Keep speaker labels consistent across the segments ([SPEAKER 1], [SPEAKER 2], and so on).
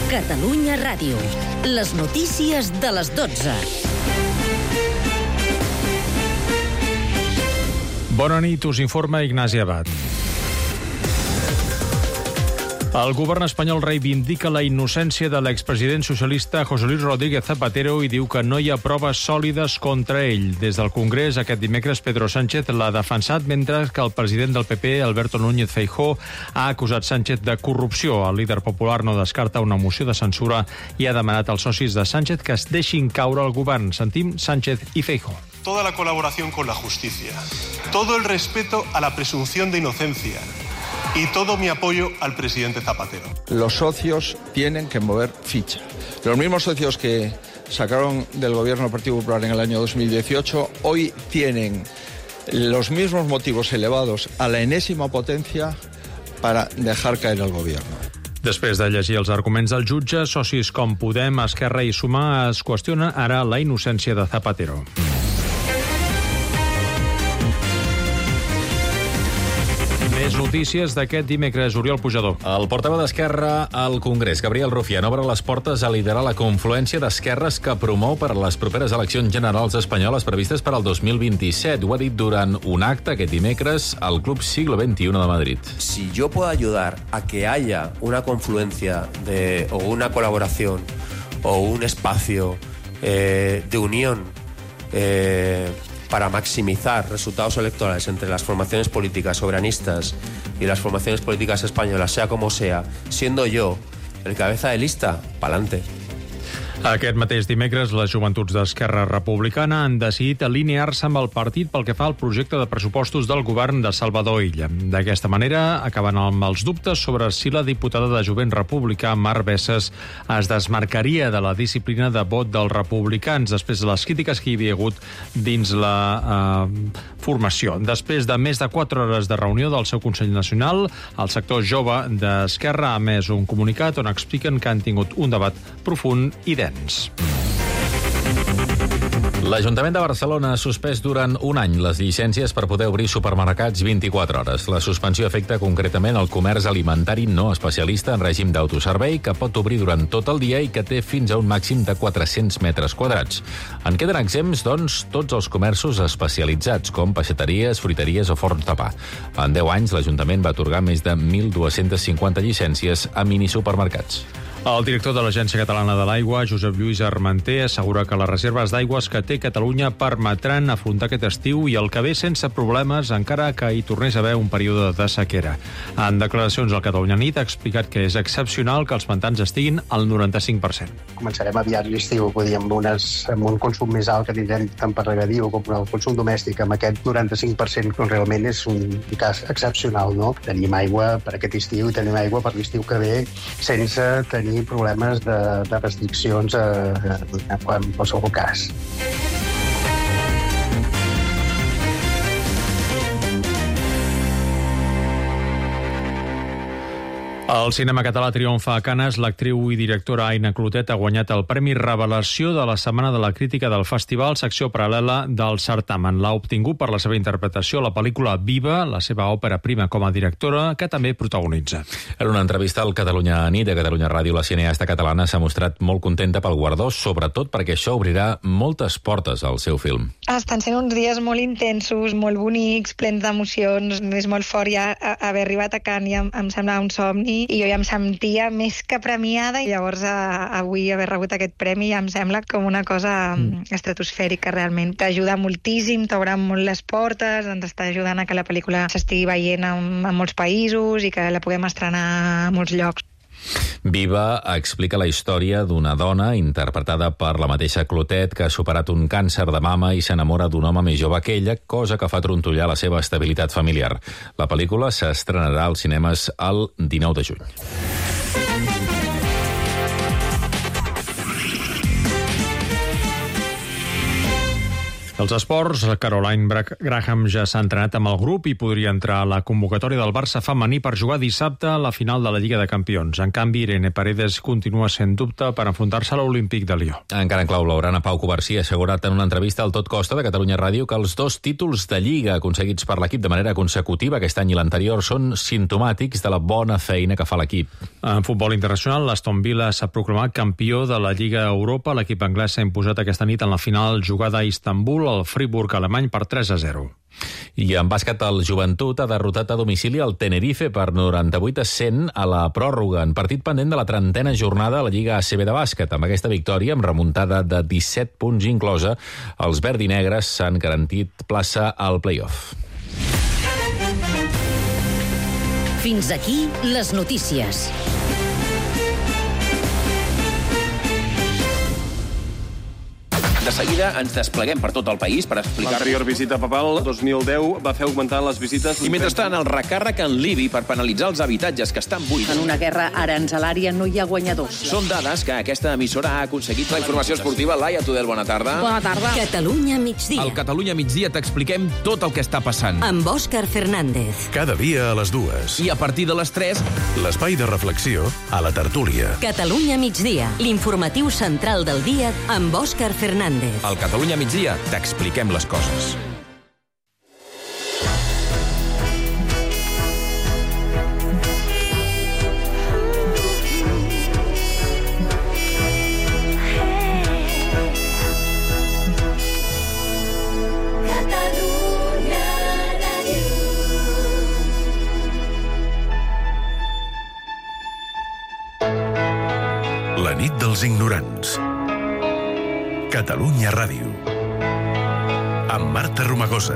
[SPEAKER 1] Catalunya Ràdio. Les notícies de les 12.
[SPEAKER 2] Bona nit, us informa Ignasi Abad. El govern espanyol reivindica la innocència de l'expresident socialista José Luis Rodríguez Zapatero i diu que no hi ha proves sòlides contra ell. Des del Congrés, aquest dimecres, Pedro Sánchez l'ha defensat, mentre que el president del PP, Alberto Núñez Feijóo, ha acusat Sánchez de corrupció. El líder popular no descarta una moció de censura i ha demanat als socis de Sánchez que es deixin caure el govern. Sentim Sánchez i Feijóo.
[SPEAKER 3] Toda la colaboración con la justicia, todo el respeto a la presunción de inocencia y todo mi apoyo al presidente Zapatero.
[SPEAKER 4] Los socios tienen que mover ficha. Los mismos socios que sacaron del gobierno del Partido Popular en el año 2018 hoy tienen los mismos motivos elevados a la enésima potencia para dejar caer al gobierno.
[SPEAKER 2] Després de llegir els arguments del jutge, socis com Podem, Esquerra i Sumar es qüestiona ara la innocència de Zapatero. Més notícies d'aquest dimecres, Oriol Pujador.
[SPEAKER 5] El portaveu d'Esquerra al Congrés, Gabriel Rufián, obre les portes a liderar la confluència d'esquerres que promou per a les properes eleccions generals espanyoles previstes per al 2027. Ho ha dit durant un acte aquest dimecres al Club Siglo XXI de Madrid.
[SPEAKER 6] Si yo puedo ayudar a que haya una confluencia o una colaboración o un espacio de unión para maximizar resultados electorales entre las formaciones políticas soberanistas y las formaciones políticas españolas, sea como sea, siendo yo el cabeza de lista, pa'lante.
[SPEAKER 2] Aquest mateix dimecres, les joventuts d'Esquerra Republicana han decidit alinear-se amb el partit pel que fa al projecte de pressupostos del govern de Salvador Illa. D'aquesta manera, acaben amb els dubtes sobre si la diputada de Jovent Republicà, Mar Bessas, es desmarcaria de la disciplina de vot dels republicans després de les crítiques que hi havia hagut dins la formació. Després de més de 4 hores de reunió del seu Consell Nacional, el sector jove d'Esquerra ha emès un comunicat on expliquen que han tingut un debat profund i dens.
[SPEAKER 5] L'Ajuntament de Barcelona ha suspès durant un any les llicències per poder obrir supermercats 24 hores. La suspensió afecta concretament el comerç alimentari no especialista en règim d'autoservei, que pot obrir durant tot el dia i que té fins a un màxim de 400 metres quadrats. En queden exempts, doncs, tots els comerços especialitzats, com peixateries, fruiteries o forns de pa. En 10 anys, l'Ajuntament va atorgar més de 1.250 llicències a minisupermercats.
[SPEAKER 2] El director de l'Agència Catalana de l'Aigua, Josep Lluís Armenter, assegura que les reserves d'aigües que té Catalunya permetran afrontar aquest estiu i el que ve sense problemes, encara que hi tornés a haver un període de sequera. En declaracions al Catalunya Nit ha explicat que és excepcional que els pantans estiguin al 95%.
[SPEAKER 7] Començarem aviat l'estiu, amb un consum més alt que tindrem tant per regadiu com el consum domèstic, amb aquest 95%, que realment és un cas excepcional, no? Tenim aigua per aquest estiu i tenim aigua per l'estiu que ve sense tenir problemes de restriccions en qualsevol cas.
[SPEAKER 2] El cinema català triomfa a Canes. L'actriu i directora Aina Clotet ha guanyat el Premi Revelació de la Setmana de la Crítica del Festival, secció paral·lela del certamen. L'ha obtingut per la seva interpretació a la pel·lícula Viva, la seva òpera prima com a directora, que també protagonitza.
[SPEAKER 5] En una entrevista al Catalunya Nit de Catalunya Ràdio, la cineasta catalana s'ha mostrat molt contenta pel guardó, sobretot perquè això obrirà moltes portes al seu film.
[SPEAKER 8] Estan sent uns dies molt intensos, molt bonics, plens d'emocions. És molt fort ja haver arribat a Canes, ja em semblava un somni, i jo ja em sentia més que premiada, i llavors avui haver rebut aquest premi ja em sembla com una cosa estratosfèrica realment. T'ajuda moltíssim, t'obre molt les portes, ens està ajudant a que la pel·lícula s'estigui veient en molts països i que la puguem estrenar a molts llocs.
[SPEAKER 5] Viva explica la història d'una dona interpretada per la mateixa Clotet que ha superat un càncer de mama i s'enamora d'un home més jove que ella, cosa que fa trontollar la seva estabilitat familiar. La pel·lícula s'estrenarà als cinemes el 19 de juny.
[SPEAKER 2] Els esports, Caroline Graham ja s'ha entrenat amb el grup i podria entrar a la convocatòria del Barça femení per jugar dissabte a la final de la Lliga de Campions. En canvi, Irene Paredes continua sent dubte per enfrontar-se a l'Olímpic de Lió.
[SPEAKER 5] Encara en clau blaugrana, Pau Covarsí ha assegurat en una entrevista al Tot Costa de Catalunya Ràdio que els 2 títols de Lliga aconseguits per l'equip de manera consecutiva aquest any i l'anterior són simptomàtics de la bona feina que fa l'equip.
[SPEAKER 2] En futbol internacional, l'Aston Villa s'ha proclamat campió de la Lliga Europa. L'equip anglès s'ha imposat aquesta nit en la final jugada a Istanbul, el Friburg alemany per 3-0.
[SPEAKER 5] I en bàsquet, el Joventut ha derrotat a domicili el Tenerife per 98-100 a la pròrroga, en partit pendent de la 30a jornada a la Lliga ACB de bàsquet. Amb aquesta victòria, amb remuntada de 17 punts inclosa, els verdinegres s'han garantit plaça al play-off.
[SPEAKER 1] Fins aquí les notícies.
[SPEAKER 9] De seguida ens despleguem per tot el país per explicar...
[SPEAKER 10] L'anterior visita papal, 2010, va fer augmentar les visites...
[SPEAKER 9] I mentrestant, el recàrrec en l'IBI per penalitzar els habitatges que estan buits.
[SPEAKER 11] En una guerra aranzelària no hi ha guanyadors.
[SPEAKER 9] Són dades que aquesta emissora ha aconseguit. La informació esportiva, Laia Tudel, bona tarda.
[SPEAKER 11] Bona tarda.
[SPEAKER 1] Catalunya migdia.
[SPEAKER 9] Al Catalunya migdia t'expliquem tot el que està passant.
[SPEAKER 1] Amb Òscar Fernández.
[SPEAKER 12] Cada dia a les 2.
[SPEAKER 9] I a partir de les 3...
[SPEAKER 12] L'espai de reflexió a la tertúlia.
[SPEAKER 1] Catalunya migdia, l'informatiu central del dia amb Òscar Fernández.
[SPEAKER 9] Al Catalunya migdia t'expliquem les coses.
[SPEAKER 12] La nit dels ignorants. Catalunya Ràdio. Amb Marta Romagosa.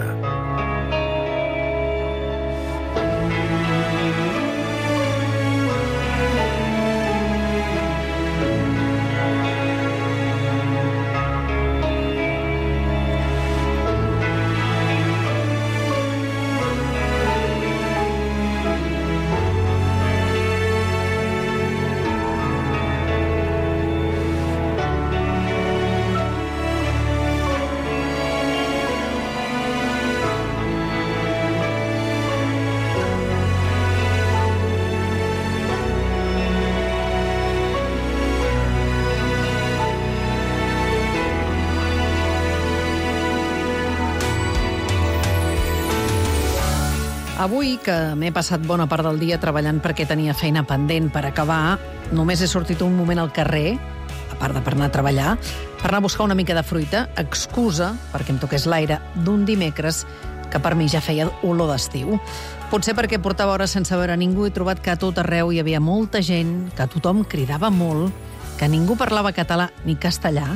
[SPEAKER 11] Avui, que m'he passat bona part del dia treballant perquè tenia feina pendent per acabar, només he sortit un moment al carrer, a part de per anar a treballar, per anar a buscar una mica de fruita, excusa perquè em toqués l'aire d'un dimecres que per mi ja feia olor d'estiu. Potser perquè portava hores sense veure ningú, he trobat que a tot arreu hi havia molta gent, que tothom cridava molt, que ningú parlava català ni castellà.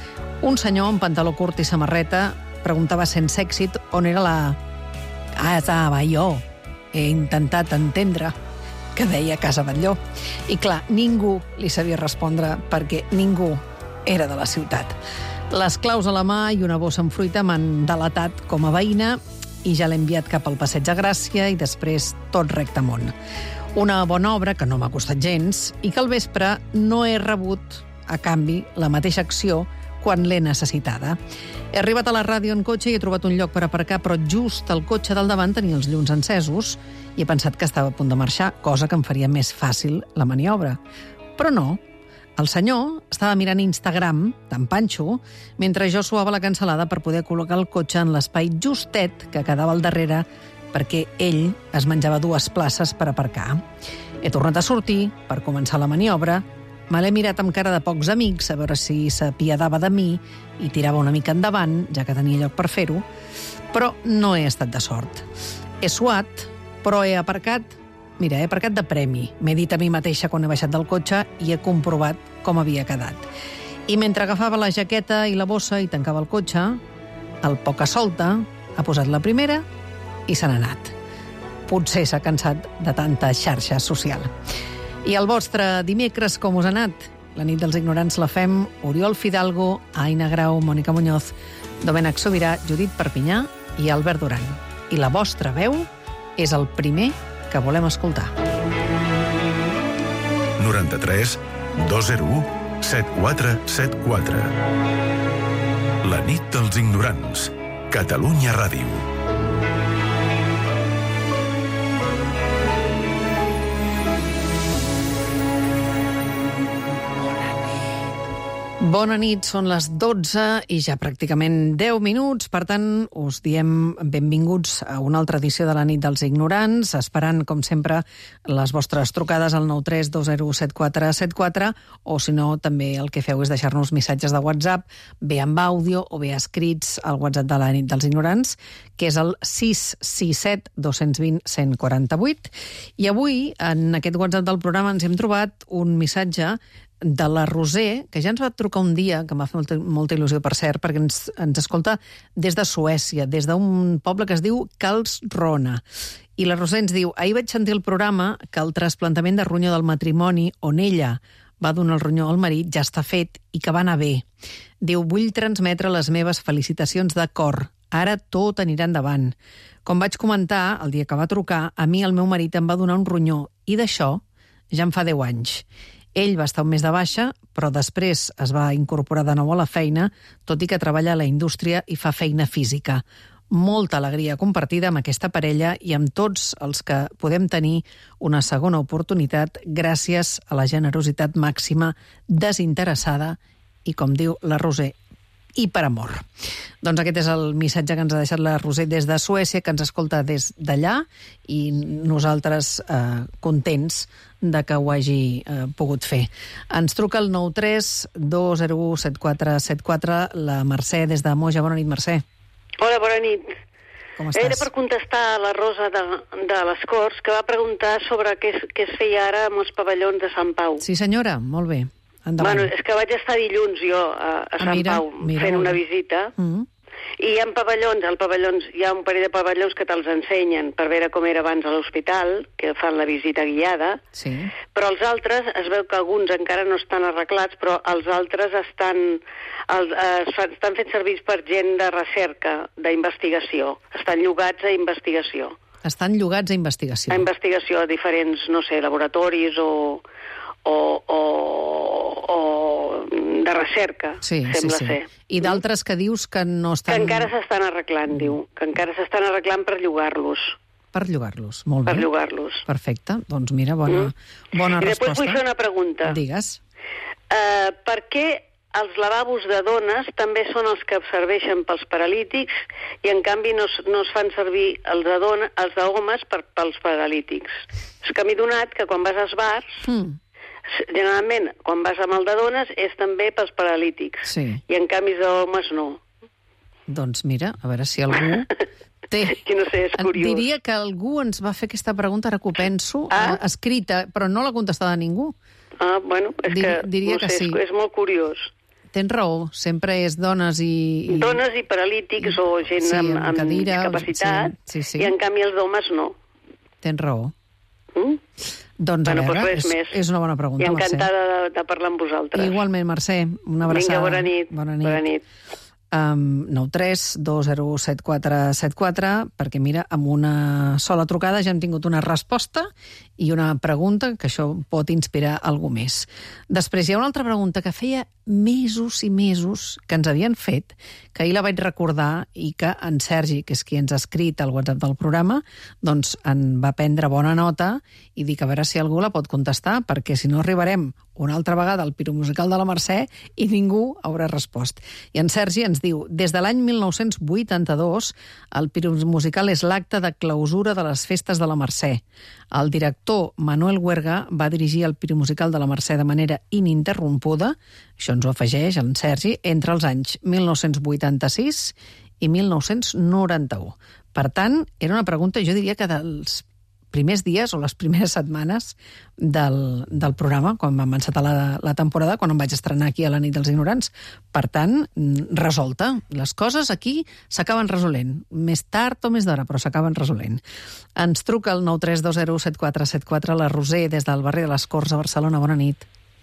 [SPEAKER 11] Un senyor amb pantaló curt i samarreta preguntava sense èxit on era la Casa Batlló. He intentat entendre que deia Casa Batlló. I clar, ningú li sabia respondre perquè ningú era de la ciutat. Les claus a la mà i una bossa amb fruita m'han delatat com a veïna i ja l'he enviat cap al Passeig de Gràcia i després tot recte amunt. Una bona obra que no m'ha costat gens i que al vespre no he rebut a canvi la mateixa acció quan l'he necessitada. He arribat a la ràdio en cotxe i he trobat un lloc per aparcar, però just el cotxe del davant tenia els llums encesos i he pensat que estava a punt de marxar, cosa que em faria més fàcil la maniobra. Però no. El senyor estava mirant Instagram, tan panxo, mentre jo suava la cansalada per poder col·locar el cotxe en l'espai justet que quedava al darrere perquè ell es menjava 2 places per aparcar. He tornat a sortir per començar la maniobra. Me l'he mirat amb cara de pocs amics a veure si s'apiadava de mi i tirava una mica endavant, ja que tenia lloc per fer-ho, però no he estat de sort. He suat, però he aparcat de premi. M'he dit a mi mateixa quan he baixat del cotxe i he comprovat com havia quedat. I mentre agafava la jaqueta i la bossa i tancava el cotxe, el poca solta ha posat la primera i se n'ha anat. Potser s'ha cansat de tanta xarxa social. I el vostre dimecres com us ha anat? La nit dels ignorants la fem Oriol Fidalgo, Aina Grau, Mònica Muñoz, Domènec Sobirà, Judit Perpinyà i Albert Duran. I la vostra veu és el primer que volem escoltar.
[SPEAKER 12] 93 201 7474. La nit dels ignorants. Catalunya Ràdio.
[SPEAKER 11] Bona nit, són les 12 i ja pràcticament 10 minuts. Per tant, us diem benvinguts a una altra edició de la nit dels ignorants, esperant, com sempre, les vostres trucades al 932017474, o si no, també el que feu és deixar-nos missatges de WhatsApp, bé amb àudio o bé escrits al WhatsApp de la nit dels ignorants, que és el 667 220 148. I avui, en aquest WhatsApp del programa, ens hem trobat un missatge de la Roser, que ja ens va trucar un dia, que m'ha fet molta il·lusió, per cert, perquè ens escolta des de Suècia, des d'un poble que es diu Karlskrona. I la Roser ens diu: ahir vaig sentir el programa que el trasplantament de ronyó del matrimoni, on ella va donar el ronyó al marit, ja està fet i que va anar bé. Diu: vull transmetre les meves felicitacions de cor. Ara tot anirà endavant. Com vaig comentar, el dia que va trucar, a mi el meu marit em va donar un ronyó, i d'això ja en fa 10 anys. Ell va estar un mes de baixa, però després es va incorporar de nou a la feina, tot i que treballa a la indústria i fa feina física. Molta alegria compartida amb aquesta parella i amb tots els que podem tenir una segona oportunitat gràcies a la generositat màxima, desinteressada i, com diu la Roser, i per amor. Doncs aquest és el missatge que ens ha deixat la Roser des de Suècia, que ens escolta des d'allà, i nosaltres contents de que ho hagi pogut fer. Ens truca el 932017474 la Mercè des de Moja. Bona nit, Mercè.
[SPEAKER 13] Hola, bona nit.
[SPEAKER 11] Com estàs?
[SPEAKER 13] Era per contestar a la Rosa de les Corts, que va preguntar sobre què es feia ara amb els pavellons de Sant Pau.
[SPEAKER 11] Sí, senyora, molt bé. Endavant.
[SPEAKER 13] Bueno, és que vaig estar dilluns jo a Sant Pau fent una visita, i hi ha pavellons, hi ha un parell de pavellons que te'ls ensenyen per veure com era abans a l'hospital, que fan la visita guiada, però els altres, es veu que alguns encara no estan arreglats, però els altres estan fent servir per gent de recerca, d'investigació. Estan llogats a investigació.
[SPEAKER 11] Estan llogats a investigació.
[SPEAKER 13] A investigació, a diferents, no sé, laboratoris o de recerca, sembla ser.
[SPEAKER 11] I d'altres que dius que no estan...
[SPEAKER 13] Que encara s'estan arreglant, diu. Que encara s'estan arreglant per llogar-los.
[SPEAKER 11] Per llogar-los, molt bé.
[SPEAKER 13] Per llogar-los.
[SPEAKER 11] Perfecte, doncs mira, bona resposta.
[SPEAKER 13] I després vull fer una pregunta.
[SPEAKER 11] Digues.
[SPEAKER 13] Per què els lavabos de dones també són els que serveixen pels paralítics i en canvi no es fan servir els d'homes pels paralítics? És que m'he donat que quan vas als bars... Generalment, quan vas amb el de dones, és també pels paralítics. I en canvi els d'homes no.
[SPEAKER 11] Doncs mira, a veure si algú té...
[SPEAKER 13] Que no sé, és curiós.
[SPEAKER 11] Diria que algú ens va fer aquesta pregunta, ara que ho penso, escrita, però no l'ha contestada ningú.
[SPEAKER 13] Bueno, és que,
[SPEAKER 11] diria
[SPEAKER 13] no sé,
[SPEAKER 11] que sí.
[SPEAKER 13] És molt curiós.
[SPEAKER 11] Tens raó, sempre és dones i...
[SPEAKER 13] Dones i paralítics o gent amb discapacitat, i en canvi els d'homes no.
[SPEAKER 11] Tens raó. Doncs a veure, és una bona pregunta,
[SPEAKER 13] Mercè. I encantada de parlar amb vosaltres.
[SPEAKER 11] Igualment, Mercè, una abraçada.
[SPEAKER 13] Vinga, bona nit.
[SPEAKER 11] 932017474, perquè mira, amb una sola trucada ja hem tingut una resposta i una pregunta, que això pot inspirar algú més. Després hi ha una altra pregunta que feia mesos i mesos que ens havien fet, que ahir la vaig recordar i que en Sergi, que és qui ens ha escrit al WhatsApp del programa, doncs en va prendre bona nota i dic a veure si algú la pot contestar, perquè si no arribarem una altra vegada al piromusical de la Mercè i ningú haurà respost. I en Sergi ens diu: des de l'any 1982 el piromusical és l'acte de clausura de les festes de la Mercè. El director Manuel Huerga va dirigir el piromusical de la Mercè de manera ininterrompuda, això ens ho afegeix en Sergi, entre els anys 1986 i 1991. Per tant, era una pregunta, jo diria que dels primers dies o les primeres setmanes del programa, quan vam encetar la temporada, quan em vaig estrenar aquí a la nit dels ignorants. Per tant, resolta. Les coses aquí s'acaben resolent. Més tard o més d'hora, però s'acaben resolent. Ens truca el 932017474 la Roser des del barri de les Corts a Barcelona. Bona nit.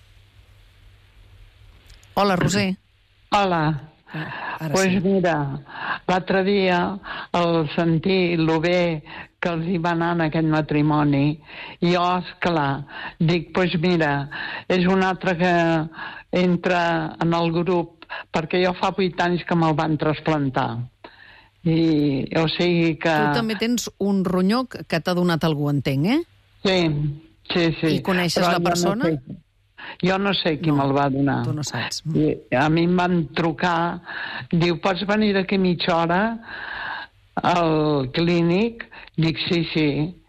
[SPEAKER 11] Hola, Roser.
[SPEAKER 14] Hola. Pues mira, l'altre dia, al sentir lo bé que els hi va anar en aquest matrimoni, jo, esclar, dic, pues mira, és un altre que entra en el grup, perquè jo fa 8 anys que me'l van trasplantar. O sigui que...
[SPEAKER 11] Tu també tens un ronyó que t'ha donat algú, entenc, eh?
[SPEAKER 14] Sí.
[SPEAKER 11] I coneixes la persona?
[SPEAKER 14] Jo no sé qui me'l va donar.
[SPEAKER 11] Tu no saps.
[SPEAKER 14] A mi em van trucar, diu, pots venir d'aquí mitja hora al clínic? Dic, sí.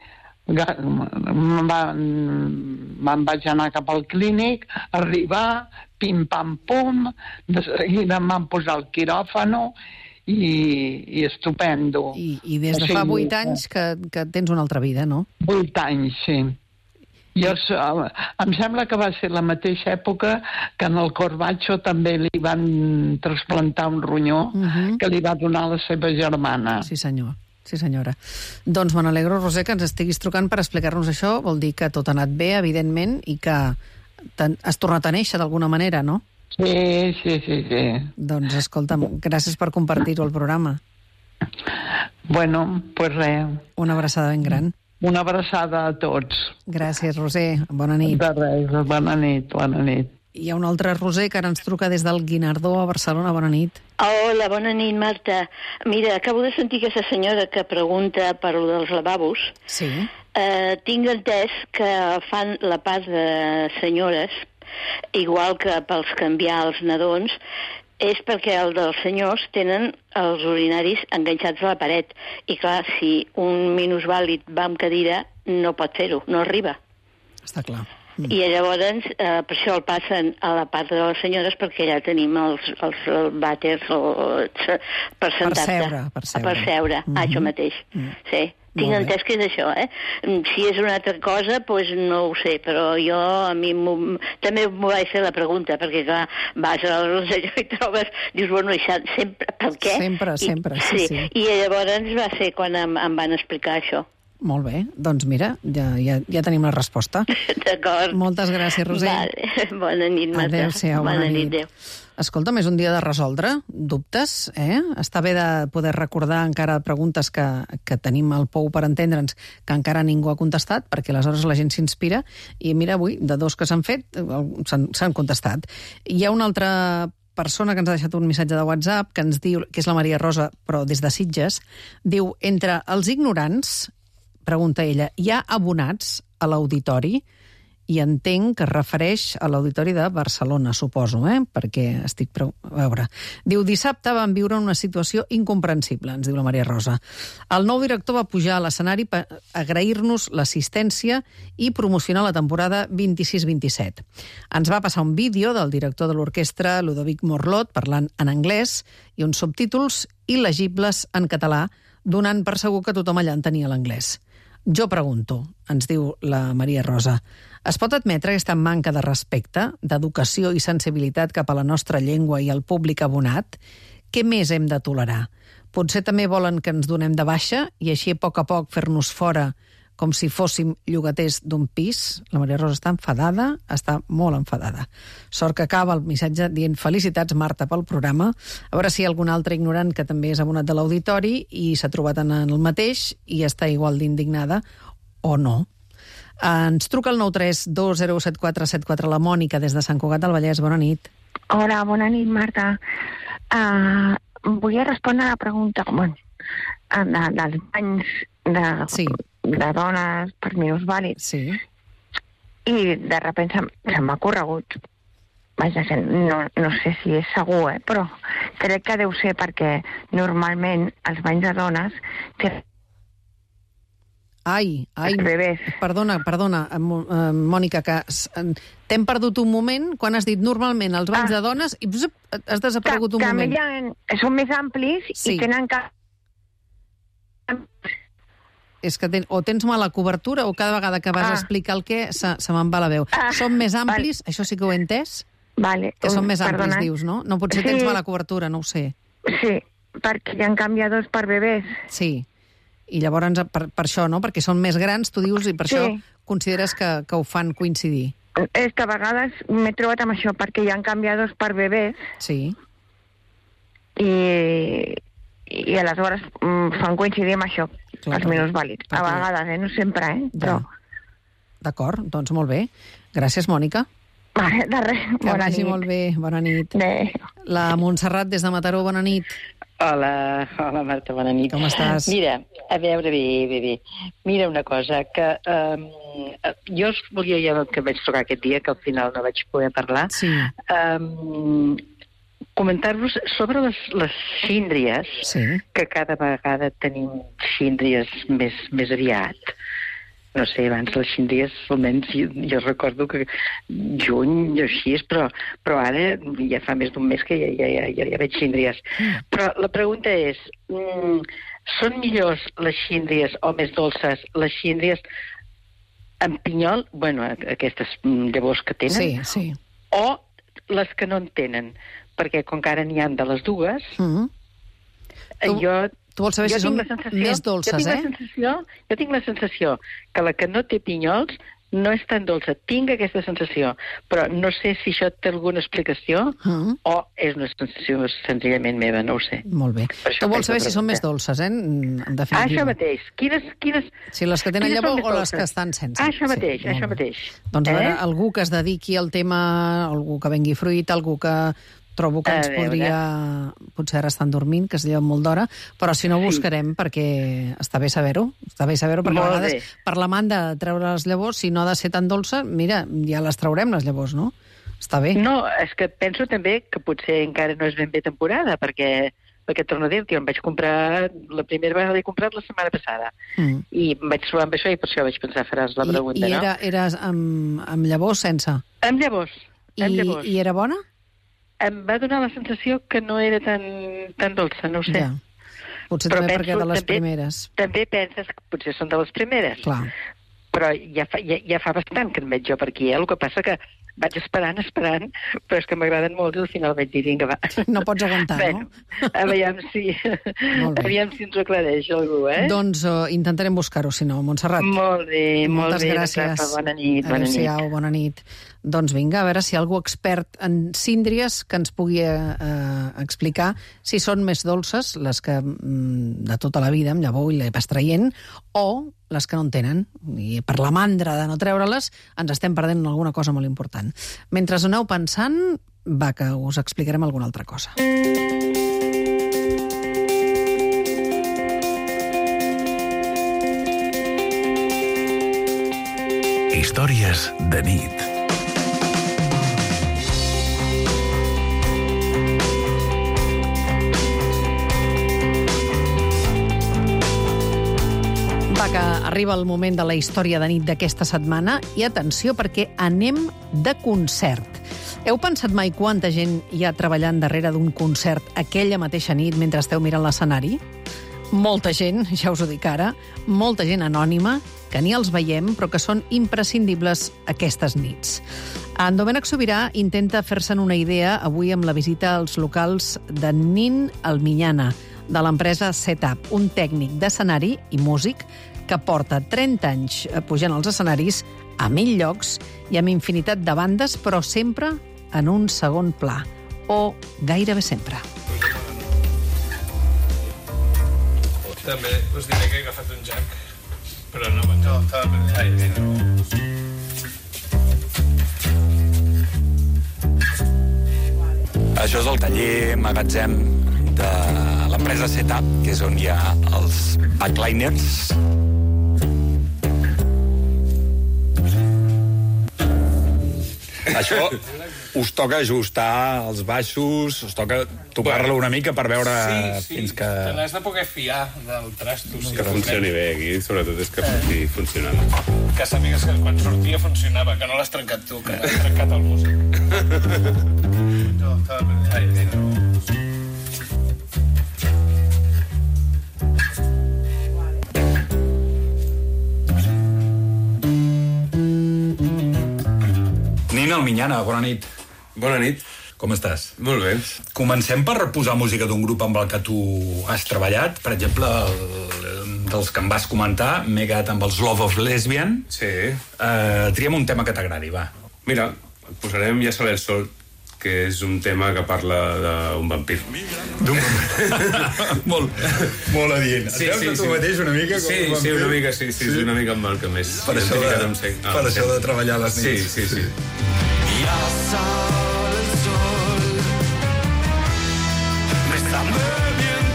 [SPEAKER 14] Me'n vaig anar cap al clínic, arribar, pim-pam-pum, de seguida em van posar el quiròfano i estupendo.
[SPEAKER 11] I des de fa 8 anys que tens una altra vida, no?
[SPEAKER 14] 8 anys, sí. Em sembla que va ser la mateixa època que en el Corbacho també li van trasplantar un ronyó que li va donar la seva germana.
[SPEAKER 11] Sí, senyor. Sí, senyora. Doncs me n'alegro, Roser, que ens estiguis trucant per explicar-nos això. Vol dir que tot ha anat bé, evidentment, i que has tornat a néixer d'alguna manera, no?
[SPEAKER 14] Sí.
[SPEAKER 11] Doncs, escolta'm, gràcies per compartir-ho al programa.
[SPEAKER 14] Bueno, pues res.
[SPEAKER 11] Una abraçada ben gran.
[SPEAKER 14] Una abraçada a tots.
[SPEAKER 11] Gràcies, Roser. Bona nit.
[SPEAKER 14] De res, bona nit.
[SPEAKER 11] Hi ha un altre Roser que ara ens truca des del Guinardó a Barcelona. Bona nit.
[SPEAKER 15] Hola, bona nit, Marta. Mira, acabo de sentir aquesta senyora que pregunta per lo dels lavabos.
[SPEAKER 11] Sí.
[SPEAKER 15] Tinc entès que fan la part de senyores, igual que pels canviar els nadons, és perquè el dels senyors tenen els urinaris enganxats a la paret. I clar, si un minusvàlid va amb cadira, no pot fer-ho, no arriba.
[SPEAKER 11] Està clar.
[SPEAKER 15] I llavors per això el passen a la part de les senyores, perquè allà tenim els vàters per sentar-te. Per seure. Això mateix. Sí. Tinc entès que és això, eh? Si és una altra cosa, doncs no ho sé, però jo també m'ho vaig fer la pregunta, perquè clar, vas a allò i trobes, dius, bueno, això sempre, per què?
[SPEAKER 11] Sempre, sí.
[SPEAKER 15] I llavors va ser quan em van explicar això.
[SPEAKER 11] Molt bé, doncs mira, ja tenim la resposta.
[SPEAKER 15] D'acord.
[SPEAKER 11] Moltes gràcies, Roser.
[SPEAKER 15] Vale. Bona nit, Marta.
[SPEAKER 11] Adéu-siau, bona nit. Adéu. Escolta'm, és un dia de resoldre dubtes, eh? Està bé de poder recordar encara preguntes que tenim al pou per entendre'ns, que encara ningú ha contestat, perquè aleshores la gent s'inspira, i mira, avui, de 2 que s'han fet, s'han contestat. Hi ha una altra persona que ens ha deixat un missatge de WhatsApp, que ens diu, que és la Maria Rosa, però des de Sitges, diu, entre els ignorants, pregunta ella, hi ha abonats a l'auditori? I entenc que es refereix a l'auditori de Barcelona, suposo, perquè estic... A veure. Diu, dissabte vam viure una situació incomprensible, ens diu la Maria Rosa. El nou director va pujar a l'escenari per agrair-nos l'assistència i promocionar la temporada 26-27. Ens va passar un vídeo del director de l'orquestra, Ludovic Morlot, parlant en anglès, i uns subtítols il·legibles en català, donant per segur que tothom allà entenia l'anglès. Jo pregunto, ens diu la Maria Rosa, es pot admetre aquesta manca de respecte, d'educació i sensibilitat cap a la nostra llengua i al públic abonat? Què més hem de tolerar? Potser també volen que ens donem de baixa i així a poc fer-nos fora com si fóssim llogaters d'un pis? La Maria Rosa està enfadada, està molt enfadada. Sort que acaba el missatge dient felicitats, Marta, pel programa. A veure si hi ha algun altre ignorant que també és abonat de l'auditori i s'ha trobat en el mateix i està igual d'indignada o no. Ens truca el 932017474 la Mònica des de Sant Cugat del Vallès. Bona nit.
[SPEAKER 16] Hola, bona nit, Marta. Volia respondre a la pregunta dels banys de dones per minusvàlids.
[SPEAKER 11] Sí.
[SPEAKER 16] I de sobte se m'ha corregut. Vaja, no sé si és segur, però crec que deu ser perquè normalment els banys de dones
[SPEAKER 11] Ai, perdona, Mònica, que t'hem perdut un moment quan has dit normalment els banys de dones i has desaparegut un moment.
[SPEAKER 16] Que són més amplis i tenen
[SPEAKER 11] És que o tens mala cobertura o cada vegada que vas a explicar el què se me'n va la veu. Són més amplis, això sí que ho he entès?
[SPEAKER 16] Vale.
[SPEAKER 11] Que són més amplis, dius, no? No potser tens mala cobertura, no ho sé.
[SPEAKER 16] Sí, perquè hi ha canviadors per bebès.
[SPEAKER 11] Sí. I llavors, per això, no? Perquè són més grans, tu dius, i per això consideres que ho fan coincidir.
[SPEAKER 16] És que a vegades m'he trobat amb això, perquè hi ha canviadors per bebès.
[SPEAKER 11] Sí.
[SPEAKER 16] I aleshores fan coincidir amb això, els minusvàlids. A vegades, no sempre, però...
[SPEAKER 11] D'acord, doncs molt bé. Gràcies, Mònica.
[SPEAKER 16] De res, bona nit.
[SPEAKER 11] Que vagi molt bé, bona nit. La Montserrat, des de Mataró, bona nit.
[SPEAKER 17] Hola, Marta, bona nit.
[SPEAKER 11] Com estàs?
[SPEAKER 17] Mira, a veure, bé. Mira una cosa, que jo us volia, ja que vaig trucar aquest dia, que al final no vaig poder parlar, comentar-vos sobre les síndries, que cada vegada tenim síndries més aviat. No sé, abans les síndries, almenys jo recordo que juny o així, però ara ja fa més d'un mes que ja veig síndries. Però la pregunta és, són millors les síndries o més dolces les síndries amb pinyol, bueno, aquestes llavors que tenen, o les que no en tenen? Perquè com que ara n'hi ha de les dues,
[SPEAKER 11] Tu vols saber si són més dolces,
[SPEAKER 17] Jo tinc la sensació que la que no té pinyols no és tan dolça. Tinc aquesta sensació, però no sé si això té alguna explicació o és una sensació senzillament meva, no ho sé.
[SPEAKER 11] Molt bé. Tu vols saber si són més dolces, en definitiva.
[SPEAKER 17] Això mateix. Quines...
[SPEAKER 11] Si les que tenen llavor o les que estan sense.
[SPEAKER 17] Això mateix.
[SPEAKER 11] Doncs a veure, algú que es dediqui al tema, algú que vengui fruit, algú que... Trobo que ens podria... Potser ara estan dormint, que es lleven molt d'hora, però si no buscarem, perquè està bé saber-ho. Està bé saber-ho, perquè a vegades per la manda de treure les llavors, si no ha de ser tan dolça, mira, ja les traurem, les llavors, no? Està bé.
[SPEAKER 17] No, és que penso també que potser encara no és ben bé temporada, perquè torno a dir-te, em vaig comprar... La primera vegada l'he comprat la setmana passada. I em vaig trobar amb això i per això vaig pensar, faràs la pregunta, no?
[SPEAKER 11] I era amb llavors, sense?
[SPEAKER 17] Amb llavors.
[SPEAKER 11] I era bona?
[SPEAKER 17] Em va donar la sensació que no era tan dolça, no ho sé.
[SPEAKER 11] Ja. Potser també perquè de les primeres.
[SPEAKER 17] També penses que potser són de les primeres.
[SPEAKER 11] Clar.
[SPEAKER 17] Però ja fa bastant que en veig jo per aquí, El que passa que vaig esperant, però és que m'agraden molt i al final vaig dir, vinga, va.
[SPEAKER 11] No pots aguantar,
[SPEAKER 17] no? Aviam si ens ho aclareix algú,
[SPEAKER 11] Doncs intentarem buscar-ho, si no, Montserrat.
[SPEAKER 17] Molt bé,
[SPEAKER 11] moltes gràcies.
[SPEAKER 17] Bona nit.
[SPEAKER 11] Adéu-siau, bona nit. Doncs vinga, a veure si algú expert en síndries que ens pugui explicar si són més dolces, les que de tota la vida, amb llavor i les vas traient, o les que no en tenen. I per la mandra de no treure-les ens estem perdent alguna cosa molt important. Mentre ho aneu pensant, va, que us explicarem alguna altra cosa.
[SPEAKER 12] Històries de nit.
[SPEAKER 11] Que arriba el moment de la història de nit d'aquesta setmana i atenció perquè anem de concert. Heu pensat mai quanta gent hi ha treballant darrere d'un concert aquella mateixa nit mentre esteu mirant l'escenari? Molta gent, ja us ho dic ara, molta gent anònima, que ni els veiem però que són imprescindibles aquestes nits. En Domènec Sobirà intenta fer-se'n una idea avui amb la visita als locals de Nin Alminyana, de l'empresa Setup, un tècnic d'escenari i músic que porta 30 anys pujant als escenaris a 1.000 llocs i amb infinitat de bandes, però sempre en un segon pla, o gairebé sempre.
[SPEAKER 18] També us diré que he agafat un jack, però no estava per
[SPEAKER 19] Això és el taller magatzem de l'empresa Setup, que és on hi ha els backliners. Això us toca ajustar els baixos, us toca tocar-lo una mica per veure fins que...
[SPEAKER 18] Te n'has de poder fiar del trasto.
[SPEAKER 10] Que funcioni bé aquí, sobretot és que estigui funcionant.
[SPEAKER 18] Que sàpigues que quan sortia funcionava, que no l'has trencat tu, que l'has trencat el músic. No, estava per...
[SPEAKER 19] Nin Alminyana, bona nit.
[SPEAKER 10] Bona nit.
[SPEAKER 19] Com estàs?
[SPEAKER 10] Molt bé.
[SPEAKER 19] Comencem per posar música d'un grup amb el que tu has treballat. Per exemple, dels que em vas comentar, m'he quedat amb els Love of Lesbian.
[SPEAKER 10] Sí.
[SPEAKER 19] Triem un tema que t'agradi, va.
[SPEAKER 10] Mira, posarem Ja sale el sol, que és un tema que parla d'un vampir.
[SPEAKER 19] D'un vampir. molt adient.
[SPEAKER 10] Sí,
[SPEAKER 19] et veus tu mateix una mica com un vampir?
[SPEAKER 10] Sí, una mica, sí, és una mica amb el que més...
[SPEAKER 19] Per això de treballar les nits.
[SPEAKER 10] Sí.
[SPEAKER 20] Ya sale el sol, bésame bien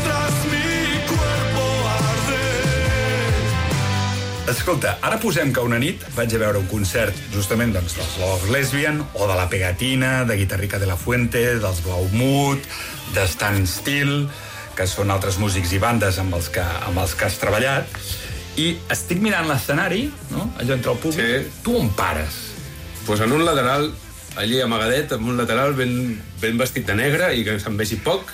[SPEAKER 19] Escolta, ara posem que una nit vaig a veure un concert justament doncs, dels Love Lesbian o de La Pegatina, de Guitarrica de la Fuente, dels Blaumut, de Stan Steele, que són altres músics i bandes amb els que has treballat, i estic mirant l'escenari, no? Allò entre el públic. Sí. Tu on pares?
[SPEAKER 10] Pues en un lateral, allí amagadet, en un lateral ben vestit de negre i que se'n vegi poc.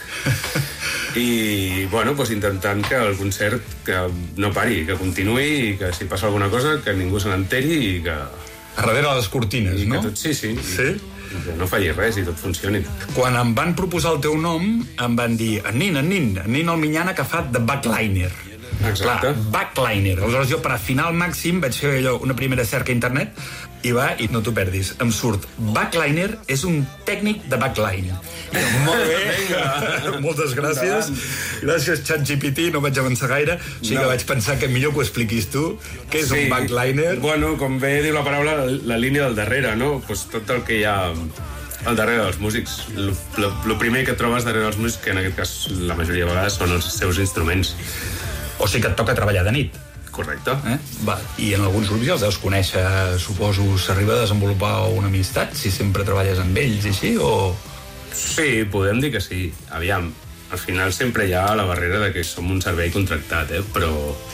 [SPEAKER 10] I, bueno, pues intentant que el concert que no pari, que continuï i que si passa alguna cosa que ningú se n'enteri i que...
[SPEAKER 19] A darrere les cortines, no?
[SPEAKER 10] Tot, sí. Sí? Que no falli res i tot funcioni.
[SPEAKER 19] Quan em van proposar el teu nom, em van dir en Nin Alminyana, que fa de backliner.
[SPEAKER 10] Exacte.
[SPEAKER 19] Clar, backliner. Aleshores jo, per afinar al màxim, vaig fer allò, una primera cerca a internet, i no t'ho perdis, em surt backliner és un tècnic de backline. Molt bé, vinga. Moltes gràcies. Gràcies, ChatGPT, no vaig avançar gaire, o sigui que vaig pensar que millor que ho expliquis tu, què és un backliner.
[SPEAKER 10] Bueno, com bé diu la paraula, la línia del darrere, no? Pues tot el que hi ha al darrere dels músics. Lo primer que trobes darrere dels músics, que en aquest cas la majoria de vegades són els seus instruments.
[SPEAKER 19] O sigui que et toca treballar de nit.
[SPEAKER 10] Correcte.
[SPEAKER 19] Va. I en alguns grups ja els deus conèixer, suposo, s'arriba a desenvolupar una amistat, si sempre treballes amb ells i així, o...?
[SPEAKER 10] Sí, podem dir que sí. Aviam, al final sempre hi ha la barrera de que som un servei contractat, però...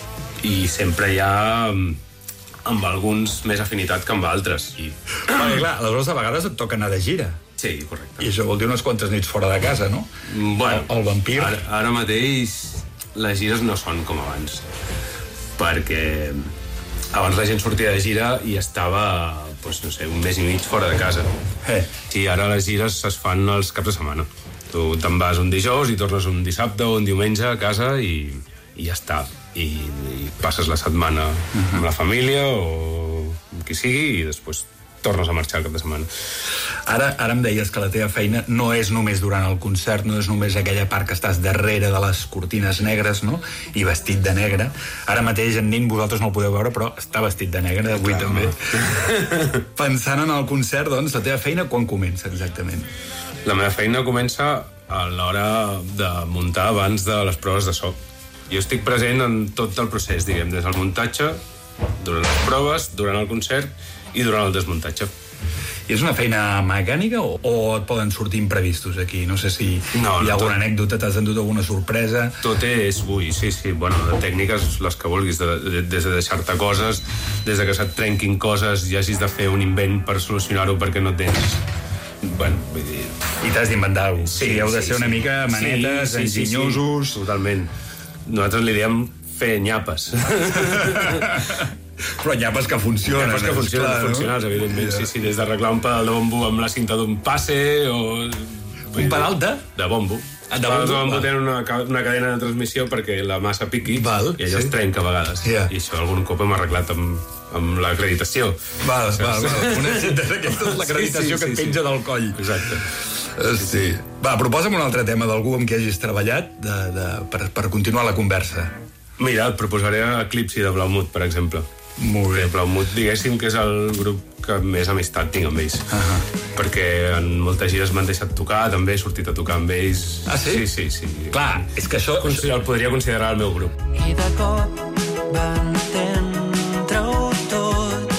[SPEAKER 10] I sempre hi ha amb alguns més afinitat que amb altres.
[SPEAKER 19] Perquè, clar, aleshores a vegades et toca anar de gira.
[SPEAKER 10] Sí, correcte.
[SPEAKER 19] I això vol dir unes quantes nits fora de casa, no?
[SPEAKER 10] Bueno,
[SPEAKER 19] el vampir...
[SPEAKER 10] Ara mateix les gires no són com abans. Perquè abans la gent sortia de gira i estava, doncs, no sé, un mes i mig fora de casa. Sí, ara les gires es fan els caps de setmana. Tu te'n vas un dijous i tornes un dissabte o un diumenge a casa i ja està. I passes la setmana amb la família o amb qui sigui i després tornes a marxar el cap de setmana.
[SPEAKER 19] Ara em deies que la teva feina no és només durant el concert, no és només aquella part que estàs darrere de les cortines negres, no? I vestit de negre. Ara mateix, en Nin, vosaltres no el podeu veure, però està vestit de negre, avui també. Pensant en el concert, doncs, la teva feina quan comença exactament?
[SPEAKER 10] La meva feina comença a l'hora de muntar abans de les proves de so. Jo estic present en tot el procés, diguem, des del muntatge, durant les proves, durant el concert i durant el desmuntatge.
[SPEAKER 19] I és una feina mecànica o et poden sortir imprevistos aquí? No sé si hi ha alguna anècdota, t'has endut alguna sorpresa?
[SPEAKER 10] Tot és sí. Bueno, de tècniques, les que vulguis, des de deixar-te coses, des de que se't trenquin coses i hagis de fer un invent per solucionar-ho perquè no tens... Bueno, vull dir...
[SPEAKER 19] I t'has d'inventar alguna cosa. Sí, heu de ser una mica manetes, enginyosos...
[SPEAKER 10] Sí, totalment. Nosaltres li diem fer nyapes.
[SPEAKER 19] Però nyapes que funcionen.
[SPEAKER 10] Nyapes que funcionals, evidentment. Sí, des d'arreglar un pedal de bombo amb la cinta d'un passe o...
[SPEAKER 19] Un pedal de?
[SPEAKER 10] De bombo. Els pedals de bombo tenen una cadena de transmissió perquè la massa piqui i allò es trenca a vegades. I això algun cop hem arreglat amb l'acreditació.
[SPEAKER 19] Val. Una d'aquestes, l'acreditació que et penja del coll.
[SPEAKER 10] Exacte.
[SPEAKER 19] Sí. Va, proposa'm un altre tema d'algú amb qui hagis treballat per continuar la conversa.
[SPEAKER 10] Mira, et proposaré Eclipsi de Blaumut, per exemple.
[SPEAKER 19] Molt bé.
[SPEAKER 10] Blaumut, diguéssim que és el grup que més amistat tinc amb ells. Perquè en moltes gires m'han deixat tocar, també he sortit a tocar amb ells.
[SPEAKER 19] Ah, sí?
[SPEAKER 10] Sí.
[SPEAKER 19] Clar, és que això...
[SPEAKER 10] El podria considerar el meu grup.
[SPEAKER 20] I de cop va entendre-ho tot.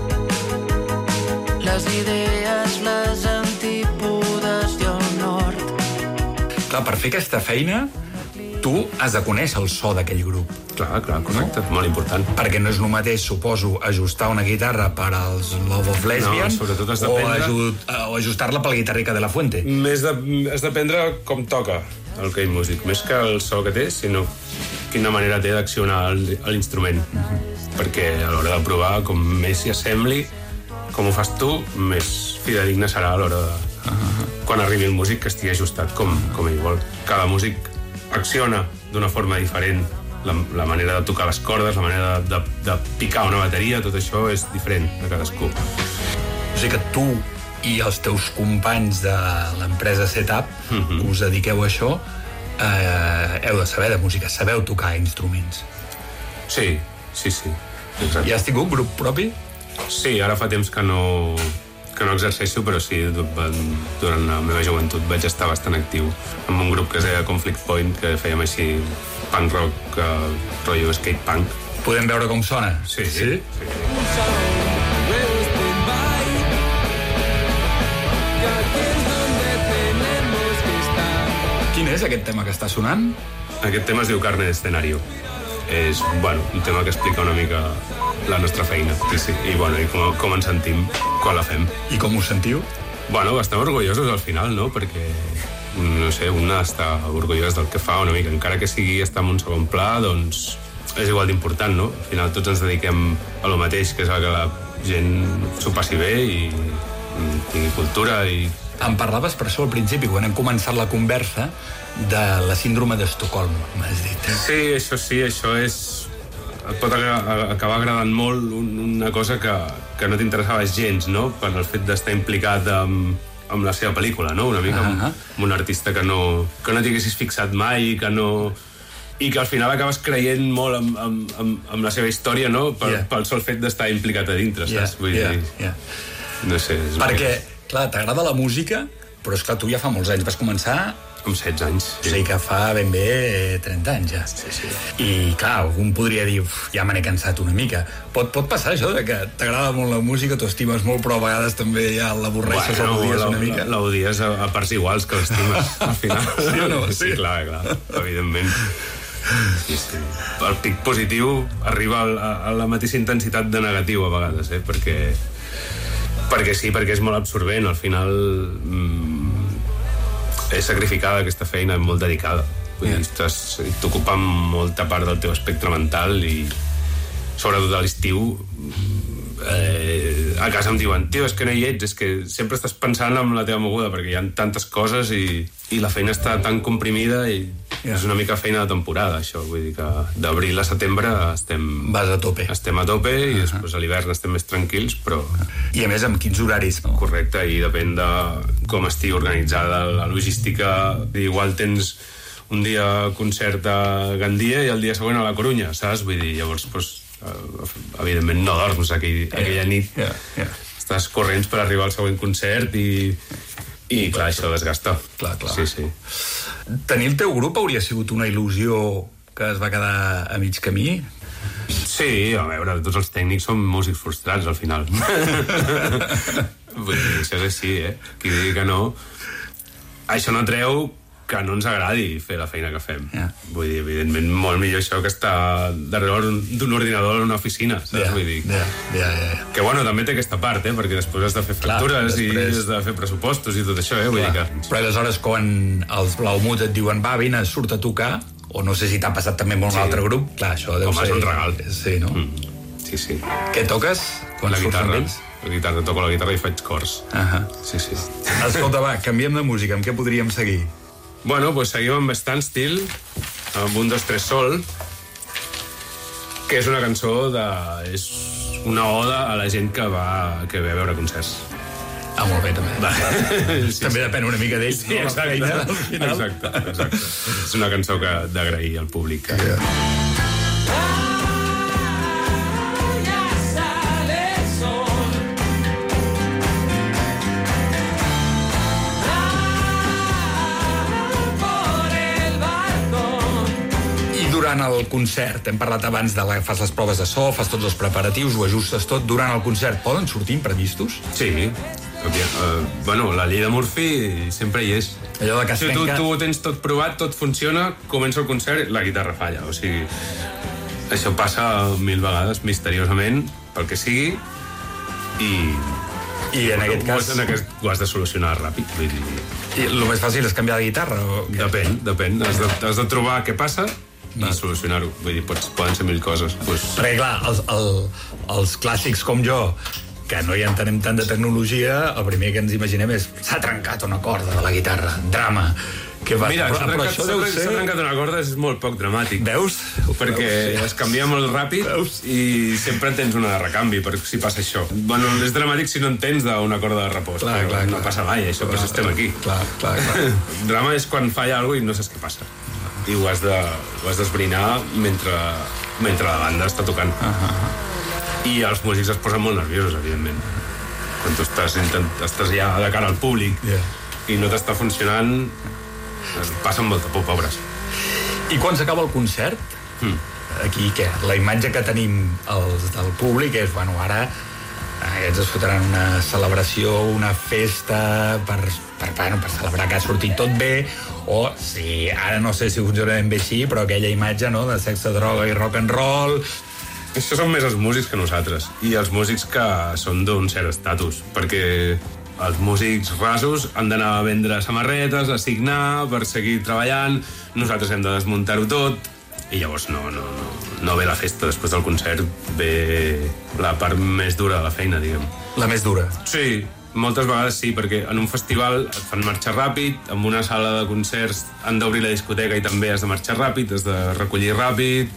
[SPEAKER 20] Les idees, les antípodes i el nord.
[SPEAKER 19] Clar, per fer aquesta feina, tu has de conèixer el so d'aquell grup.
[SPEAKER 10] Clar, correcte, molt important.
[SPEAKER 19] Perquè no és el mateix, suposo, ajustar una guitarra per als Love of Lesbian o ajustar-la per la Guitarrica de la Fuente.
[SPEAKER 10] Has d'aprendre com toca aquell músic, més que el so que té, sinó quina manera té d'accionar l'instrument. Perquè a l'hora de provar, com més s'hi assembli, com ho fas tu, més fidedigne serà a l'hora de... Quan arribi el músic que estigui ajustat com ell vol. Cada músic acciona d'una forma diferent. La manera de tocar les cordes, la manera de picar una bateria, tot això és diferent de cadascú.
[SPEAKER 19] O sigui que tu i els teus companys de l'empresa Setup, que us dediqueu a això, heu de saber de música, sabeu tocar instruments.
[SPEAKER 10] Sí. Exacte.
[SPEAKER 19] I has tingut grup propi?
[SPEAKER 10] Sí, ara fa temps que no exerceixo, però sí, durant la meva joventut vaig estar bastant actiu amb un grup que es deia Conflict Point, que fèiem així punk rock, rotllo skate punk,
[SPEAKER 19] Podem veure com sona?
[SPEAKER 10] Sí.
[SPEAKER 19] Quin és aquest tema que està sonant?
[SPEAKER 10] Aquest tema es diu Carne de Escenario. És, un tema que explica una mica la nostra feina. Sí. I com ens sentim quan la fem.
[SPEAKER 19] I com us sentiu?
[SPEAKER 10] Estem orgullosos al final, no? Perquè, no sé, una està orgullós del que fa una mica. Encara que sigui estar en un segon pla, doncs és igual d'important, no? Al final tots ens dediquem a lo mateix, que és que la gent s'ho passi bé i tingui cultura i...
[SPEAKER 19] Em parlaves per això al principi, quan hem començat la conversa, de la síndrome d'Estocolm, m'has dit.
[SPEAKER 10] Sí, això és... Et pot acabar agradant molt una cosa que no t'interessava gens, no? Per el fet d'estar implicat amb la seva pel·lícula, no? Una mica amb un artista que no t'hi haguessis fixat mai i que al final acabes creient molt amb la seva història, no? Pel sol fet d'estar implicat a dintre, saps? Vull dir... No sé...
[SPEAKER 19] Perquè, clar, t'agrada la música, però és clar, tu ja fa molts anys vas començar...
[SPEAKER 10] Amb 16 anys.
[SPEAKER 19] Sí. O sigui que fa ben bé 30 anys ja.
[SPEAKER 10] Sí.
[SPEAKER 19] I clar, algun podria dir, ja me n'he cansat una mica. Pot passar això, de que t'agrada molt la música, t'ho estimes molt, però a vegades també ja l'avorreixes o l'odies una mica?
[SPEAKER 10] L'odies a parts iguals que l'estimes, al final.
[SPEAKER 19] Sí o no?
[SPEAKER 10] Sí, clar, evidentment. Sí. El pic positiu arriba a la mateixa intensitat de negatiu a vegades, perquè és molt absorbent. Al final és sacrificada aquesta feina, molt dedicada. T'ocupa molta part del teu espectre mental i sobretot a l'estiu a casa em diuen, tio, és que no hi ets, és que sempre estàs pensant en la teva moguda perquè hi ha tantes coses i la feina està tan comprimida i és una mica feina de temporada, això. Vull dir que d'abril a setembre
[SPEAKER 19] vas a tope.
[SPEAKER 10] Estem a tope i després a l'hivern estem més tranquils, però...
[SPEAKER 19] I a més, amb quins horaris?
[SPEAKER 10] Correcte, i depèn de com estigui organitzada la logística. Igual tens un dia concert a Gandia i el dia següent a la Corunya, saps? Vull dir, llavors, evidentment no dorms aquella nit. Estàs corrents per arribar al següent concert i clar, això desgasta.
[SPEAKER 19] Clar.
[SPEAKER 10] Sí.
[SPEAKER 19] Tenir el teu grup hauria sigut una il·lusió que es va quedar a mig camí?
[SPEAKER 10] Sí, a veure, tots els tècnics són músics frustrats al final. Vull dir, això és així, Qui digui que no... Això no treu que no ens agradi fer la feina que fem. Vull dir, evidentment, molt millor això que estar darrere d'un ordinador en una oficina, saps? Vull dir... Que, també té aquesta part, perquè després has de fer factures i has de fer pressupostos i tot això, Vull dir que...
[SPEAKER 19] Però aleshores, quan els Blaumut et diuen, va, vine, surt a tocar, o no sé si t'ha passat també amb un altre grup, clar, això deu ser...
[SPEAKER 10] és un regal.
[SPEAKER 19] Sí, no?
[SPEAKER 10] Sí.
[SPEAKER 19] Què toques?
[SPEAKER 10] La guitarra, toco la guitarra i faig cors. Sí.
[SPEAKER 19] Escolta, va, canviem de música, amb què podríem seguir?
[SPEAKER 10] Seguim amb Standstill, amb un 2-3 sol, que és una cançó és una oda a la gent que ve a veure concerts.
[SPEAKER 19] Molt bé, també. També depèn una mica d'ells.
[SPEAKER 10] Sí, exacte. És una cançó d'agrair al públic.
[SPEAKER 19] Durant el concert, hem parlat abans de fas les proves de so, fas tots els preparatius, ho ajustes tot. Durant el concert poden sortir imprevistos?
[SPEAKER 10] Sí. La llei de Murphy sempre hi és.
[SPEAKER 19] Allò de que
[SPEAKER 10] si tu ho tens tot provat, tot funciona, comença el concert i la guitarra falla. O sigui, això passa 1000 vegades, misteriosament, pel que sigui,
[SPEAKER 19] i en aquest cas...
[SPEAKER 10] Ho has de solucionar ràpid.
[SPEAKER 19] I el més fàcil és canviar de guitarra?
[SPEAKER 10] Depèn. Has de trobar què passa i solucionar-ho. Vull dir, poden ser 1000 coses.
[SPEAKER 19] Perquè, clar, els clàssics com jo, que no hi entenem tant de tecnologia, el primer que ens imaginem és s'ha trencat una corda de la guitarra, drama.
[SPEAKER 10] Mira, s'ha trencat una corda és molt poc dramàtic.
[SPEAKER 19] Veus?
[SPEAKER 10] Perquè es canvia molt ràpid i sempre tens una de recanvi per si passa això. És dramàtic si no en tens d'una corda de repòs. Clar. No passa mai, això, però estem aquí.
[SPEAKER 19] Clar.
[SPEAKER 10] Drama és quan falla alguna cosa i no saps què passa. I ho has d'esbrinar mentre la banda està tocant. I els músics es posen molt nerviosos, evidentment. Quan tu estàs ja de cara al públic i no t'està funcionant, passen molta por, pobres.
[SPEAKER 19] I quan s'acaba el concert, aquí què? La imatge que tenim els del públic és, bueno, ara aquests es fotran una celebració, una festa per celebrar que ha sortit tot bé, o sí, ara no sé si funciona ben bé així, però aquella imatge, no?, de sexe, droga i rock and roll.
[SPEAKER 10] Això són més els músics que nosaltres, i els músics que són d'un cert estatus, perquè els músics rasos han d'anar a vendre samarretes, a signar per seguir treballant, nosaltres hem de desmuntar-ho tot, i llavors no ve la festa. Després del concert ve la part més dura de la feina, diguem.
[SPEAKER 19] La més dura?
[SPEAKER 10] Sí, moltes vegades sí, perquè en un festival et fan marxar ràpid, en una sala de concerts han d'obrir la discoteca i també has de marxar ràpid, has de recollir ràpid.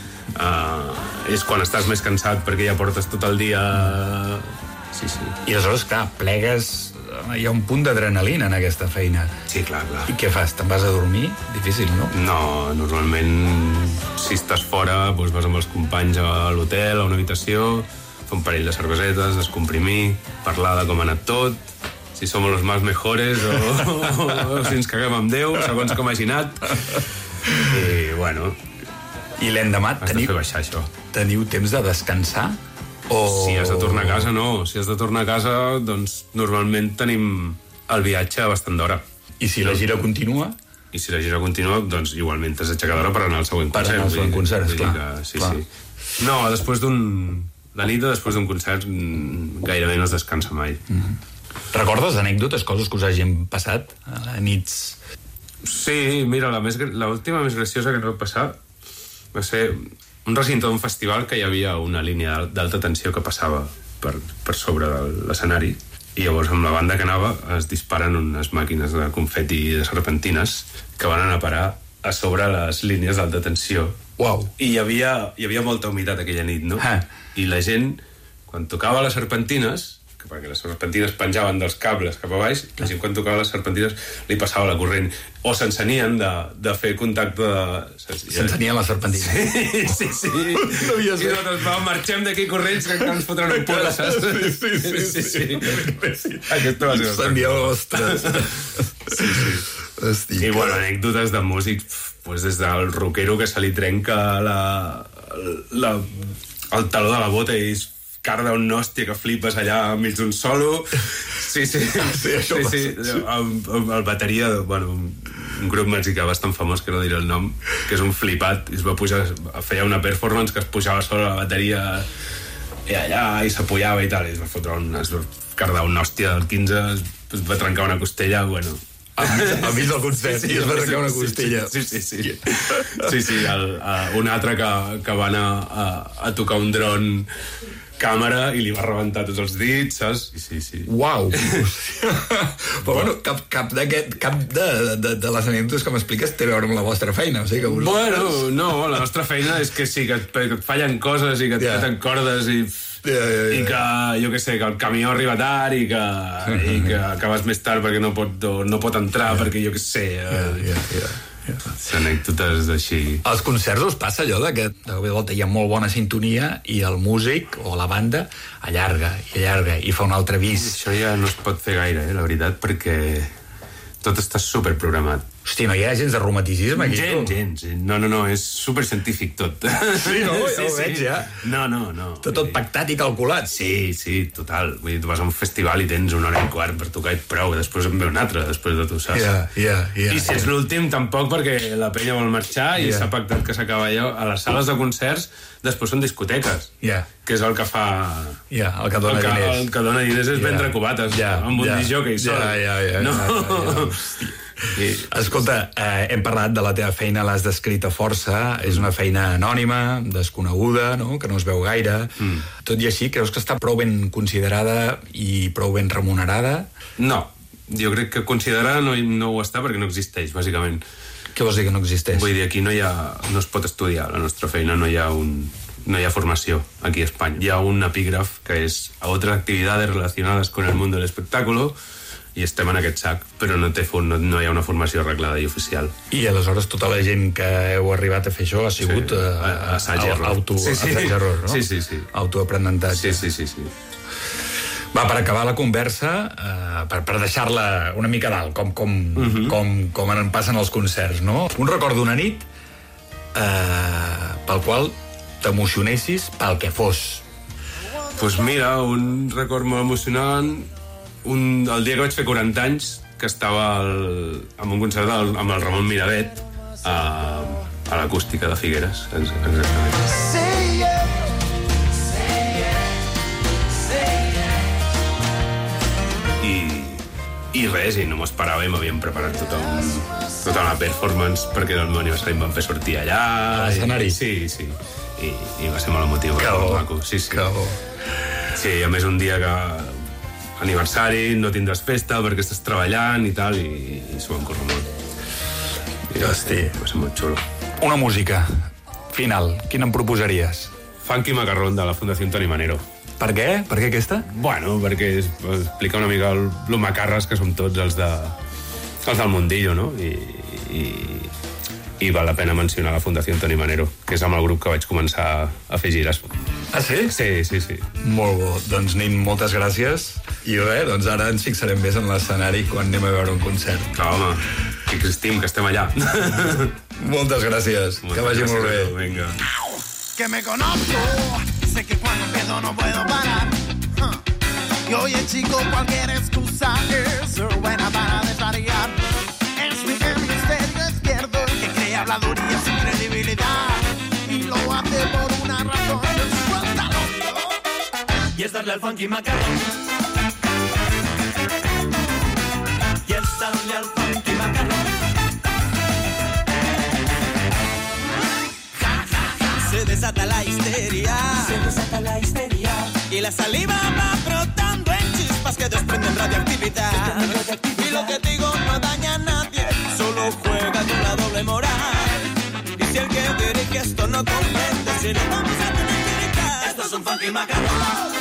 [SPEAKER 10] És quan estàs més cansat perquè ja portes tot el dia... Sí.
[SPEAKER 19] I aleshores, clar, plegues... Hi ha un punt d'adrenalina en aquesta feina.
[SPEAKER 10] Sí, clar.
[SPEAKER 19] I què fas? Te'n vas a dormir? Difícil, no?
[SPEAKER 10] No, normalment, si estàs fora, doncs vas amb els companys a l'hotel, a una habitació, fer un parell de cervesetes, descomprimir, parlar de com ha anat tot, si som los más mejores o si ens caguem amb Déu, segons com hagi anat. I, bueno...
[SPEAKER 19] I l'endemà teniu temps de descansar?
[SPEAKER 10] Si has de tornar a casa, no. Si has de tornar a casa, doncs normalment tenim el viatge bastant d'hora.
[SPEAKER 19] I si la gira continua?
[SPEAKER 10] I si la gira continua, doncs igualment t'has d'aixecar d'hora per anar al següent concert.
[SPEAKER 19] Per anar al següent concert, esclar.
[SPEAKER 10] Sí. No, la nit després d'un concert gairebé no es descansa mai.
[SPEAKER 19] Recordes anècdotes, coses que us hagin passat a nits?
[SPEAKER 10] Sí, mira, l'última més graciosa que ens va passar va ser un recinte d'un festival que hi havia una línia d'alta tensió que passava per sobre de l'escenari, i llavors amb la banda que anava es disparen unes màquines de confeti i de serpentines que van anar a parar a sobre les línies d'alta tensió.
[SPEAKER 19] Uau.
[SPEAKER 10] I hi havia molta humitat aquella nit, no? I la gent, quan tocava les serpentines, perquè les serpentines penjaven dels cables cap a baix, la gent quan tocava les serpentines li passava la corrent, o s'encenien de fer contacte
[SPEAKER 19] s'encenien les serpentines?
[SPEAKER 10] Sí. I nosaltres marxem d'aquí corrents que ens fotran un pura, saps? Sí. Aquesta va ser
[SPEAKER 19] ostres.
[SPEAKER 10] Sí. I bueno, anècdotes de músic, des del rockero que se li trenca el taló de la bota i carda un hòstia que flipes allà enmig d'un solo. Sí. El bateria, un grup mexicà bastant famós, que no diré el nom, que és un flipat, i es va pujar, feia una performance que es pujava sobre la bateria i allà, i s'apoyava i tal, i es va fotre es va cardar una hòstia del 15, es va trencar una costella, bueno...
[SPEAKER 19] Al mig del concert, i es va trencar una costella.
[SPEAKER 10] Sí, un altre que va anar a tocar un dron càmera i li va rebentar tots els dits, saps? Sí.
[SPEAKER 19] Uau! Però bueno, cap de les anècdotes que m'expliques té a veure amb la vostra feina, o sigui que...
[SPEAKER 10] Bueno, no, la nostra feina és que sí, que et fallen coses i que et peten cordes i que, jo què sé, que el camió arriba tard i que acabes més tard perquè no pot entrar, perquè jo què sé... Anècdotes així.
[SPEAKER 19] Als concerts us passa allò de volta hi ha molt bona sintonia i el músic o la banda allarga i fa un altre avís.
[SPEAKER 10] Això ja no es pot fer gaire, la veritat, perquè tot està superprogramat.
[SPEAKER 19] Hòstia, no hi ha gens de romanticisme aquí?
[SPEAKER 10] Gens. No, és supercientífic tot.
[SPEAKER 19] Sí, no? Ja ho veig, ja.
[SPEAKER 10] No.
[SPEAKER 19] Tot pactat i calculat.
[SPEAKER 10] Sí, total. Vull dir, tu vas a un festival i tens 1 hora i quart per tocar i prou, després en ve un altre, després de tu, saps? I si és l'últim, tampoc, perquè la penya vol marxar i s'ha pactat que s'acaba allò. A les sales de concerts, després són discoteques, que és el que fa...
[SPEAKER 19] el que dona diners.
[SPEAKER 10] El que dona diners és vendre cubates, amb un disjockey sol.
[SPEAKER 19] No. Escolta, hem parlat de la teva feina, l'has descrita força, és una feina anònima, desconeguda, no? Que no es veu gaire. Tot i així, creus que està prou ben considerada i prou ben remunerada?
[SPEAKER 10] No, jo crec que considerada no ho està perquè no existeix, bàsicament.
[SPEAKER 19] Què vols dir que no existeix?
[SPEAKER 10] Vull dir, aquí no es pot estudiar la nostra feina, no hi ha formació aquí a Espanya. Hi ha un epígraf que és a otras actividades relacionadas con el mundo del espectáculo, i estem en aquest sac, però no hi ha una formació arreglada i oficial.
[SPEAKER 19] I aleshores tota la gent que heu arribat a fer això ha sigut
[SPEAKER 10] assaig-error,
[SPEAKER 19] no?
[SPEAKER 10] Sí.
[SPEAKER 19] Autoaprenentatge.
[SPEAKER 10] Sí.
[SPEAKER 19] Va, per acabar la conversa, per deixar-la una mica dalt, com en passen els concerts, no? Un record d'una nit pel qual t'emocionessis pel que fos.
[SPEAKER 10] Doncs mira, un record molt emocionant, el dia que vaig fer 40 anys, que estava en un concert amb el Ramon Miravet a l'Acústica de Figueres, exactament. I res, i no m'ho esperava, i m'havien preparat tota una performance perquè era el meu aniversari, em van fer sortir allà.
[SPEAKER 19] A l'escenari?
[SPEAKER 10] Sí. I va ser molt emotiu. Que bo. Sí. Sí, a més un dia que aniversari, no tindràs festa perquè estàs treballant i tal, i s'ho van córrer molt.
[SPEAKER 19] Hosti.
[SPEAKER 10] Va ser molt xulo.
[SPEAKER 19] Una música final, quina em proposaries?
[SPEAKER 10] Funky Macarrón, de la Fundació Toni Manero.
[SPEAKER 19] Per què? Per què aquesta?
[SPEAKER 10] Bueno, perquè explica una mica lo macarres que som tots els del mundillo, no? I val la pena mencionar la Fundació Toni Manero, que és amb el grup que vaig començar a fer gires.
[SPEAKER 19] Ah, sí?
[SPEAKER 10] Sí.
[SPEAKER 19] Molt bo. Doncs, Nin, moltes gràcies. I res, doncs ara ens fixarem més en l'escenari quan anem a veure un concert.
[SPEAKER 10] Clar, home, que existim, que estem allà.
[SPEAKER 19] Moltes gràcies. Que vagi molt bé.
[SPEAKER 10] Vinga.
[SPEAKER 20] Que me conozco, sé que cuando empiezo no puedo parar. Y oye, chico, cualquier excusa es buena para desvariar. Es mi misterio izquierdo el que crea habladuría sin credibilidad. Y lo hace por una razón, suéltalo. Y es darle al funky macarrón. Y es darle al funky macarrón. Se desata la histeria. Y la saliva va brotando en chispas que desprenden radioactividad. Y lo que digo no daña a nadie, solo juega con la doble moral. Y si el que dirige esto no comprende, si no vamos a tener que gritar. Esto es un funky macarrón.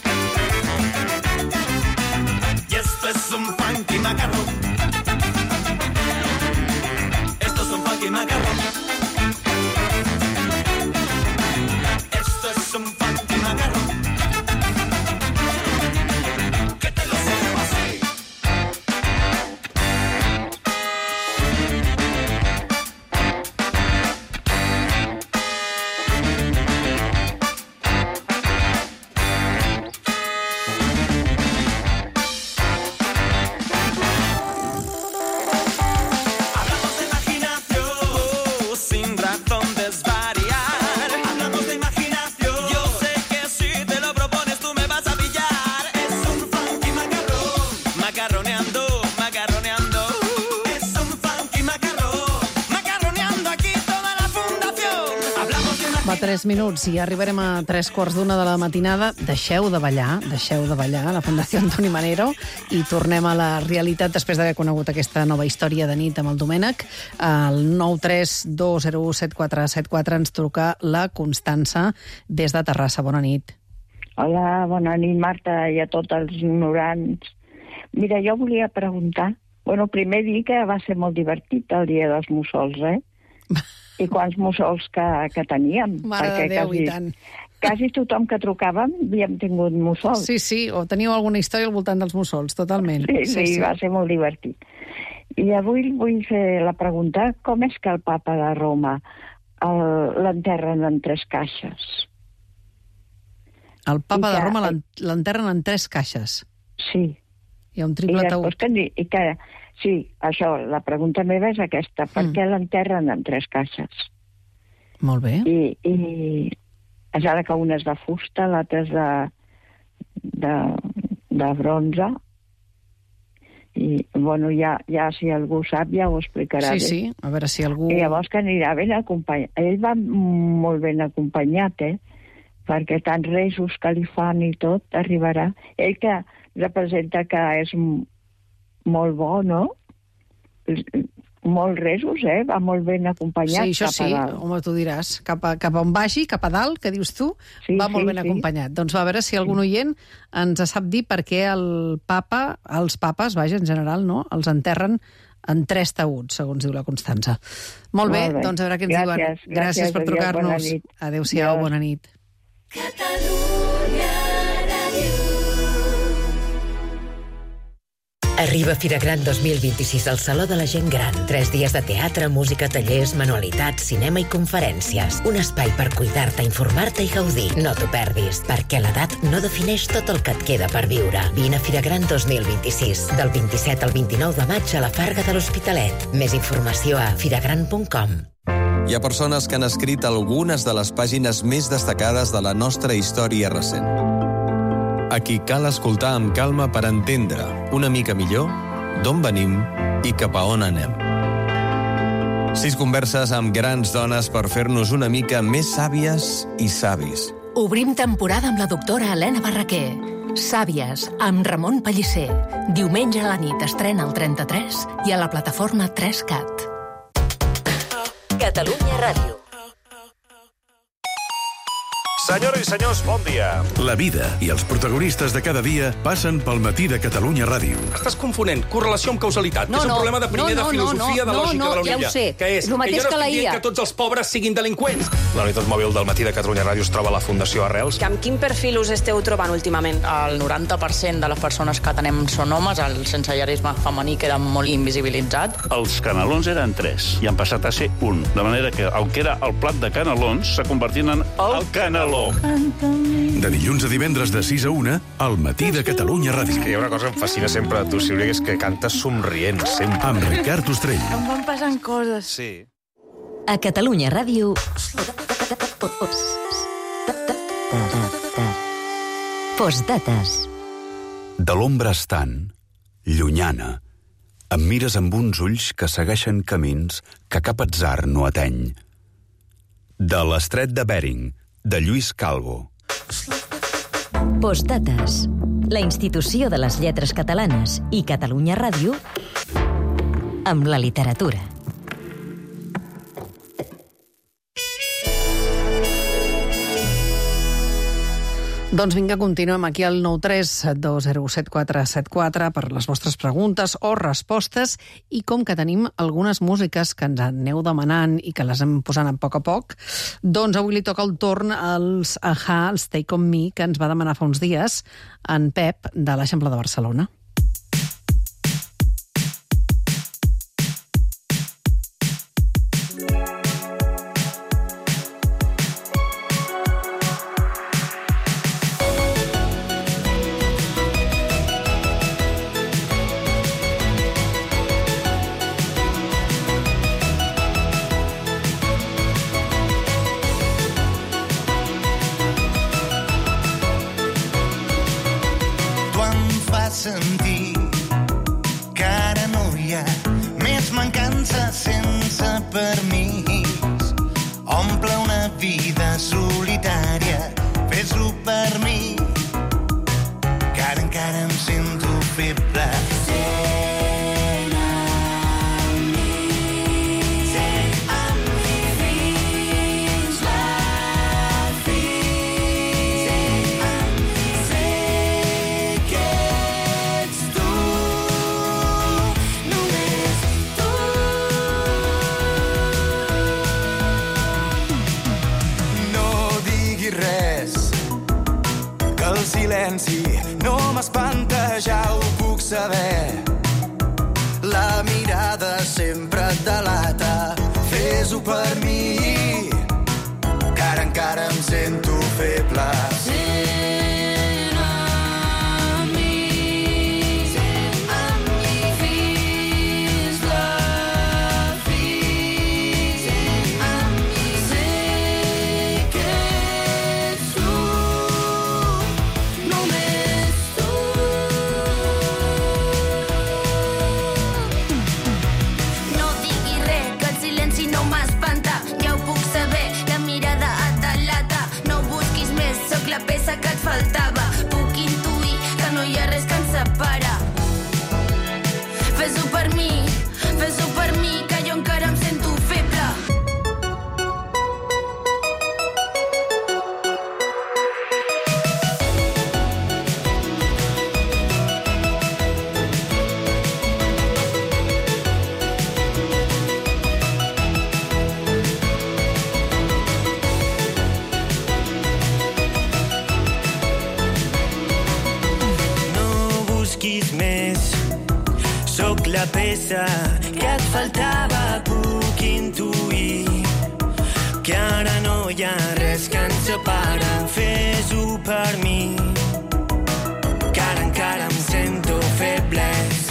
[SPEAKER 20] Y esto es un funky macarrón. Esto es un funky macarrón. Es un funky macarrón. Que te lo sirvo así. Hablamos de imaginación sin razón desvariar. Hablamos de imaginación. Yo sé que si te lo propones tú me vas a pillar. Es un funky macarrón. Macarroneando. Es un funky macarrón. Macarroneando aquí toda la fundación. Hablamos de
[SPEAKER 11] Va 3 minuts i arribarem a 3:15 de la matinada. Deixeu de ballar a la Fundació Toni Manero i tornem a la realitat després d'haver conegut aquesta nova història de nit amb el Domènec. Al 932017474 ens truca la Constança des de Terrassa. Bona nit.
[SPEAKER 21] Hola, bona nit, Marta, i a tots els ignorants. Mira, jo volia preguntar... primer dir que va ser molt divertit el dia dels mussols, I quants mussols que teníem.
[SPEAKER 11] Mare de Déu, i tant.
[SPEAKER 21] Quasi tothom que trucàvem havíem tingut mussols.
[SPEAKER 11] Sí, o teníeu alguna història al voltant dels mussols, totalment.
[SPEAKER 21] Sí, va ser molt divertit. I avui vull fer la pregunta, com és que el papa de Roma l'enterren en 3 caixes?
[SPEAKER 11] El papa de Roma l'enterren en 3 caixes?
[SPEAKER 21] Sí.
[SPEAKER 11] Hi ha un triple taüt.
[SPEAKER 21] Sí, això, la pregunta meva és aquesta. Per què l'enterren en 3 caixes?
[SPEAKER 11] Molt bé.
[SPEAKER 21] I ara que una és de fusta, l'altra és de bronze. I, ja si algú sap, ja ho explicarà bé.
[SPEAKER 11] Sí, a veure si algú...
[SPEAKER 21] I llavors que anirà ben acompanyat. Ell va molt ben acompanyat, perquè tants resos que li fan i tot, arribarà. Ell que representa que és molt bo, no? Molts resos, va molt ben acompanyat.
[SPEAKER 11] Sí, això sí, home, tu diràs. Cap a on vagi, cap a dalt, que dius tu, va molt ben acompanyat. Doncs va a veure si algun oient ens sap dir per què els papes, en general, no? Els enterren en 3 taüts, segons diu la Constança. Molt bé, doncs a veure què ens diuen. Gràcies per trucar-nos. Adéu-siau, bona nit.
[SPEAKER 3] Arriba Fira Gran 2026 al Saló de la Gent Gran. 3 dies de teatre, música, tallers, manualitats, cinema i conferències. Un espai per cuidar-te, informar-te i gaudir. No t'ho perdis, perquè l'edat no defineix tot el que et queda per viure. Vine a Fira Gran 2026, del 27 al 29 de maig a la Farga de l'Hospitalet. Més informació a firagran.com.
[SPEAKER 22] Hi ha persones que han escrit algunes de les pàgines més destacades de la nostra història recent. A qui cal escoltar amb calma per entendre una mica millor d'on venim i cap a on anem. 6 converses amb grans dones per fer-nos una mica més sàvies i savis.
[SPEAKER 23] Obrim temporada amb la doctora Helena Barraquer. Sàvies, amb Ramon Pellicer. Diumenge a la nit estrena al 33 i a la plataforma 3CAT.
[SPEAKER 1] Catalunya Ràdio.
[SPEAKER 12] Senyores i senyors, bon dia. La vida i els protagonistes de cada dia passen pel matí de Catalunya Ràdio.
[SPEAKER 9] Estàs confonent correlació amb causalitat. És un problema de primer de filosofia de lògica de la Unilla.
[SPEAKER 23] Ja ho sé.
[SPEAKER 9] Que és
[SPEAKER 23] El mateix que la IA.
[SPEAKER 9] jo no estic dient que tots els pobres siguin delinqüents. La unitat mòbil del matí de Catalunya Ràdio es troba a la Fundació Arrels.
[SPEAKER 24] Amb quin perfil us esteu trobant últimament?
[SPEAKER 25] El 90% de les persones que tenem són homes, el sensellarisme femení queda molt invisibilitzat.
[SPEAKER 26] Els canelons eren 3 i han passat a ser 1. De manera que el que era el plat de canelons s'ha convertit en el caneló.
[SPEAKER 12] De dilluns a divendres de 6 a 1, al matí de Catalunya Ràdio.
[SPEAKER 27] És que hi ha una cosa que em fascina sempre de tu, Sílvia, que és que cantes somrient, sempre.
[SPEAKER 12] Amb Ricard Ostrell.
[SPEAKER 25] Em van passant coses.
[SPEAKER 27] Sí.
[SPEAKER 1] A Catalunya Ràdio... Postdates.
[SPEAKER 28] De l'ombra estant, llunyana, em mires amb uns ulls que segueixen camins que cap atzar no ateny. De l'estret de Bering, de Lluís Calvo.
[SPEAKER 1] Postdates. La institució de les lletres catalanes i Catalunya Ràdio amb la literatura.
[SPEAKER 11] Doncs vinga, continuem aquí al 932017474 per les vostres preguntes o respostes, i com que tenim algunes músiques que ens aneu demanant i que les hem posant a poc, doncs avui li toca el torn als Ahà, els Take On Me, que ens va demanar fa uns dies en Pep de l'Eixample de Barcelona.
[SPEAKER 20] Sentir que ara no hi ha més mancança sense permís. Omple una vida solitària, fes-ho per mi, que ara encara em sento feble. Silenci no m'espanta, ja ho puc saber. La mirada sempre et delata. Fes-ho per mi, que ara encara em sento feble.
[SPEAKER 24] Faltava, puc intuir que no hi ha res que ens separa. Fes-ho per mi, que jo encara em sento feble.
[SPEAKER 2] sóc la peça que et faltava, puc intuir que ara no hi ha res que ens separa. Fes-ho per mi, que ara encara em sento feble.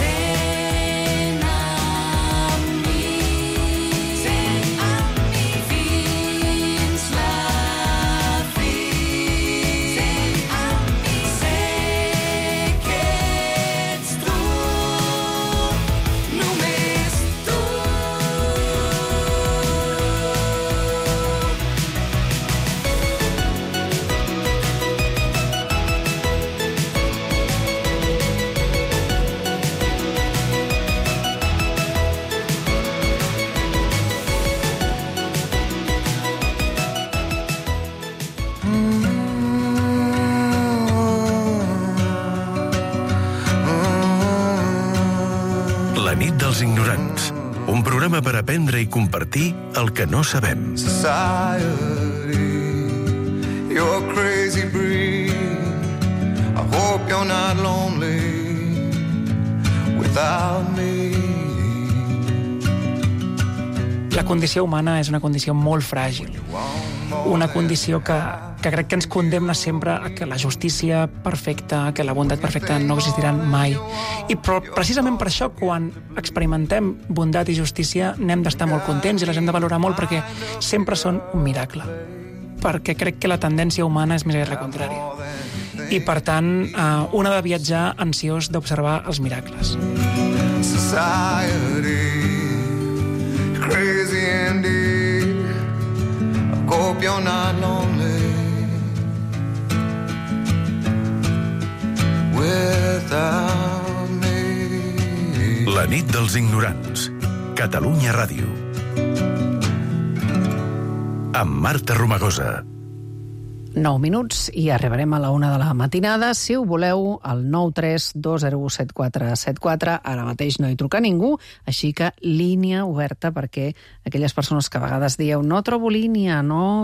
[SPEAKER 12] La nit dels ignorants. Un programa per aprendre i compartir el que no sabem.
[SPEAKER 4] Society, you're a crazy breed. I hope you're not lonely without me.
[SPEAKER 5] La condició humana és una condició molt fràgil. Una condició que crec que ens condemna sempre a que la justícia perfecta, que la bondat perfecta no existiran mai. I precisament per això, quan experimentem bondat i justícia, n'hem d'estar molt contents i les hem de valorar molt perquè sempre són un miracle. Perquè crec que la tendència humana és més aviat la contrària. I, per tant, un ha de viatjar ansiós d'observar els miracles.
[SPEAKER 4] Society, crazy indeed. I hope you're not lonely without me.
[SPEAKER 12] La nit dels ignorants. Catalunya Ràdio. Amb Marta Romagosa.
[SPEAKER 11] 9 minuts i arribarem a la 1 de la matinada. Si ho voleu, al 932017474. Ara mateix no hi truca ningú, així que línia oberta perquè aquelles persones que a vegades dieu no trobo línia,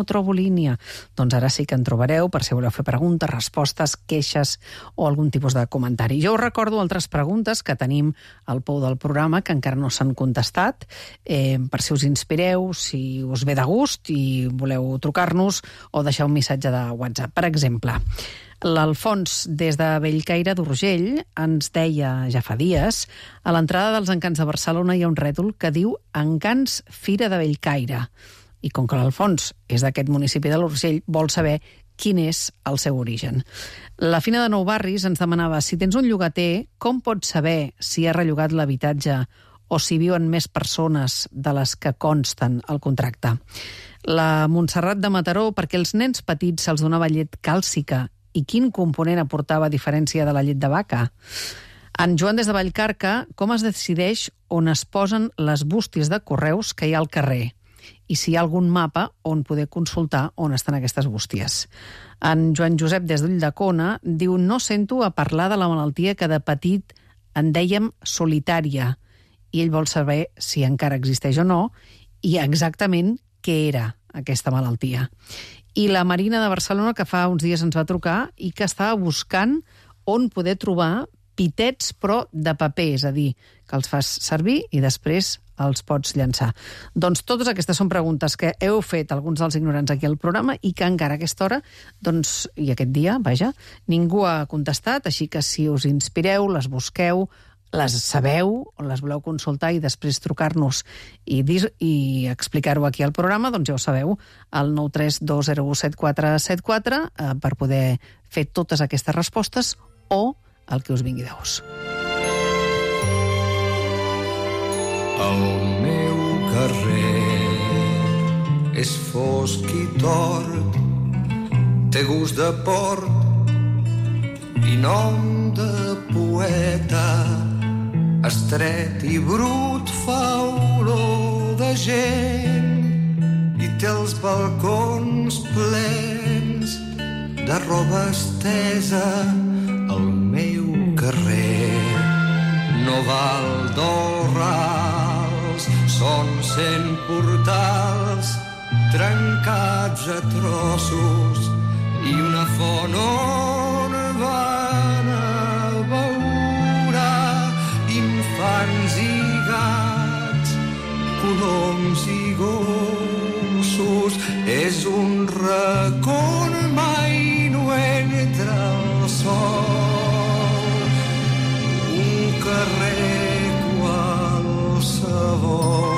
[SPEAKER 11] doncs ara sí que en trobareu per si voleu fer preguntes, respostes, queixes o algun tipus de comentari. Jo us recordo altres preguntes que tenim al pou del programa que encara no s'han contestat, per si us inspireu, si us ve de gust i voleu trucar-nos o deixar un missatge de WhatsApp. Per exemple, l'Alfons, des de Bellcaire d'Urgell, ens deia ja fa dies: a l'entrada dels Encants de Barcelona hi ha un rètol que diu Encants Fira de Bellcaire. I com que l'Alfons és d'aquest municipi de l'Urgell, vol saber quin és el seu origen. La Fina de Nou Barris ens demanava: si tens un llogater, com pots saber si ha rellogat l'habitatge o si viuen més persones de les que consten al contracte? La Montserrat de Mataró, perquè els nens petits se'ls donava llet càlcica i quin component aportava a diferència de la llet de vaca? En Joan, des de Vallcarca, com es decideix on es posen les bústies de correus que hi ha al carrer? I si hi ha algun mapa on poder consultar on estan aquestes bústies? En Joan Josep, des d'Ulldecona, diu: no sento a parlar de la malaltia que de petit en dèiem solitària, i ell vol saber si encara existeix o no i exactament què era aquesta malaltia. I la Marina de Barcelona, que fa uns dies ens va trucar i que estava buscant on poder trobar pitets però de paper, és a dir, que els fas servir i després els pots llançar. Doncs totes aquestes són preguntes que heu fet alguns dels ignorants aquí al programa i que encara a aquesta hora, doncs, i aquest dia, vaja, ningú ha contestat, així que si us inspireu, les busqueu, les sabeu, les voleu consultar i després trucar-nos i explicar-ho aquí al programa, doncs ja ho sabeu, al 932017474 per poder fer totes aquestes respostes o el que us vingui de gust.
[SPEAKER 4] El meu carrer és fosc i tort, té gust de port i nom de poeta. Estret i brut fa olor de gent i té els balcons plens de roba estesa. El meu carrer no val dos rals, són 100 portals trencats a trossos i una font on van a veure infants és un racó on mai no entra el sol, un carrer qualsevol.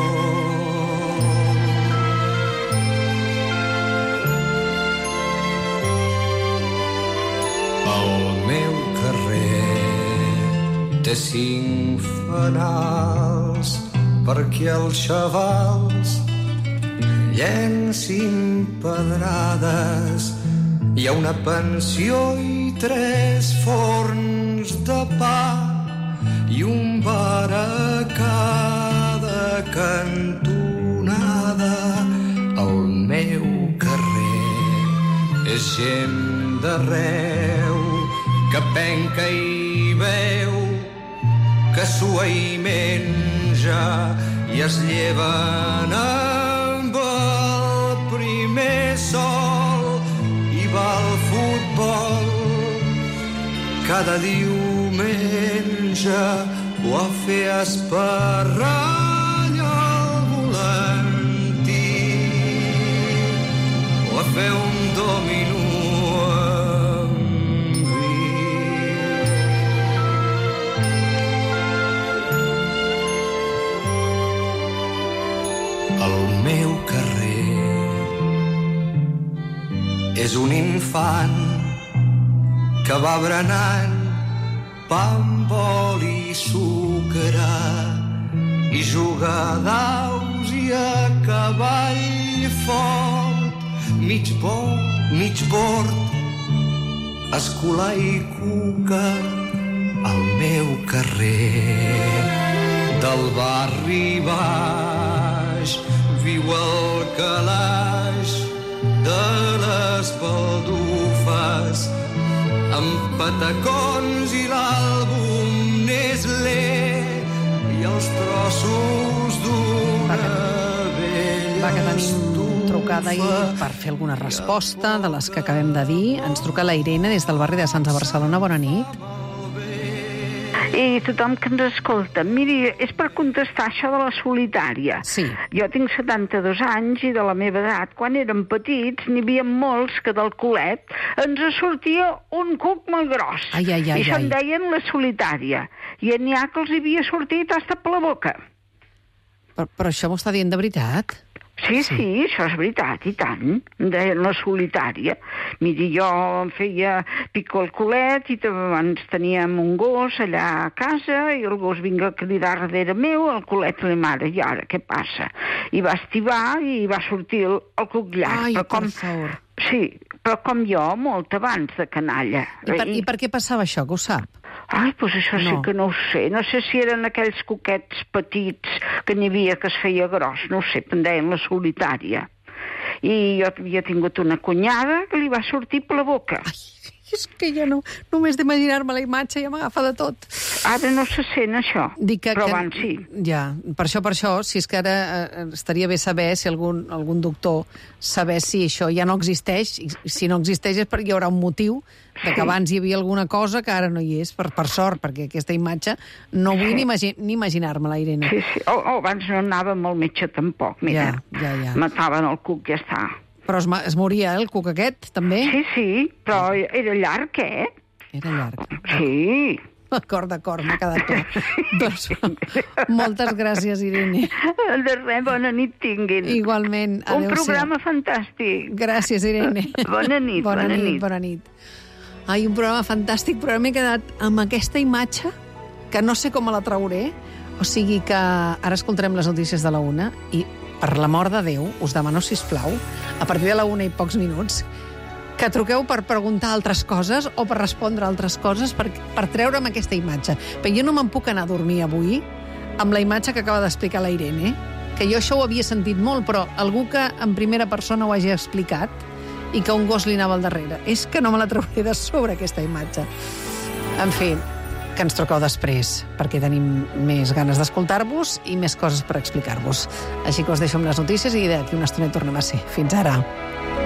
[SPEAKER 4] El meu carrer té 5 fanals perquè els xavals llencin pedrades. Hi ha una pensió i 3 forns de pa i un bar a cada cantonada. El meu carrer és gent d'arreu que penca i veu, que sua i menja i es lleven amb el primer sol i va al futbol cada diumenge o a fer esparrall al volantí o a fer un dominó. El meu carrer és un infant que va berenant pa amb oli i sucre i juga a daus i a cavall fort, mig bo, mig bord, escolar i cuca. Al meu carrer del barri baix viu el calaix de les baldufes amb patacons i l'àlbum Nestlé i els trossos d'una vella
[SPEAKER 11] Va, que tenim trucada ahir per fer alguna resposta de les que acabem de dir. Ens truca la Irene des del barri de Sants de Barcelona. Bona nit.
[SPEAKER 6] I tothom que ens escolta, miri, és per contestar això de la solitària.
[SPEAKER 11] Sí.
[SPEAKER 6] Jo tinc 72 anys i de la meva edat, quan érem petits, n'hi havia molts que del culet ens sortia un cuc molt gros.
[SPEAKER 11] Ai, ai, ai,
[SPEAKER 6] I això en
[SPEAKER 11] ai.
[SPEAKER 6] deien la solitària. I n'hi ha que els havia sortit hasta per la boca.
[SPEAKER 11] Però això m'ho està dient de veritat?
[SPEAKER 6] Sí, això és veritat, i tant. Em deien la solitària. Miri, jo em feia pico el culet i abans teníem un gos allà a casa i el gos vinga a cridar darrere meu, el culet li mare, i ara què passa? I va estivar i va sortir el cuc llarg.
[SPEAKER 11] Ai, per favor.
[SPEAKER 6] Sí, però com jo, molt abans de canalla.
[SPEAKER 11] I per què passava això, que ho sap?
[SPEAKER 6] Ai, doncs això sí que no ho sé. No sé si eren aquells cuquets petits que n'hi havia que es feia gros. No ho sé, em deien la solitària. I jo havia tingut una cunyada que li va sortir per la boca.
[SPEAKER 11] Ai, és que ja no... Només d'imaginar-me la imatge ja m'agafa de tot.
[SPEAKER 6] Ara no se sent això, però abans sí.
[SPEAKER 11] Ja, per això, si és que ara estaria bé saber si algun doctor saber si això ja no existeix, i si no existeix és perquè hi haurà un motiu de que abans hi havia alguna cosa que ara no hi és, per sort, perquè aquesta imatge no vull ni imaginar-me-la, Irene.
[SPEAKER 6] Sí. Abans no anàvem al metge tampoc, mira.
[SPEAKER 11] Ja.
[SPEAKER 6] Mataven el cuc, ja està.
[SPEAKER 11] Però es moria, el cuc aquest, també?
[SPEAKER 6] Sí, però era llarg,
[SPEAKER 11] Era llarg.
[SPEAKER 6] Sí.
[SPEAKER 11] D'acord, m'ha quedat clar. Doncs, moltes gràcies, Irene.
[SPEAKER 6] De res, bona nit tinguin.
[SPEAKER 11] Igualment, adéu-siau.
[SPEAKER 6] Un programa fantàstic.
[SPEAKER 11] Gràcies, Irene.
[SPEAKER 6] Bona nit.
[SPEAKER 11] Bona nit. Ai, un programa fantàstic, però m'he quedat amb aquesta imatge que no sé com la trauré. O sigui que ara escoltarem les notícies de la 1 i, per l'amor de Déu, us demano, sisplau, a partir de la 1 i pocs minuts, que truqueu per preguntar altres coses o per respondre altres coses per treure'm aquesta imatge. Però jo no me'n puc anar a dormir avui amb la imatge que acaba d'explicar la Irene, que jo això ho havia sentit molt, però algú que en primera persona ho hagi explicat i que un gos li anava al darrere. És que no me la trauré de sobre, aquesta imatge. En fi, que ens truqueu després, perquè tenim més ganes d'escoltar-vos i més coses per explicar-vos. Així que us deixo amb les notícies i d'aquí una estona tornem a ser. Fins ara.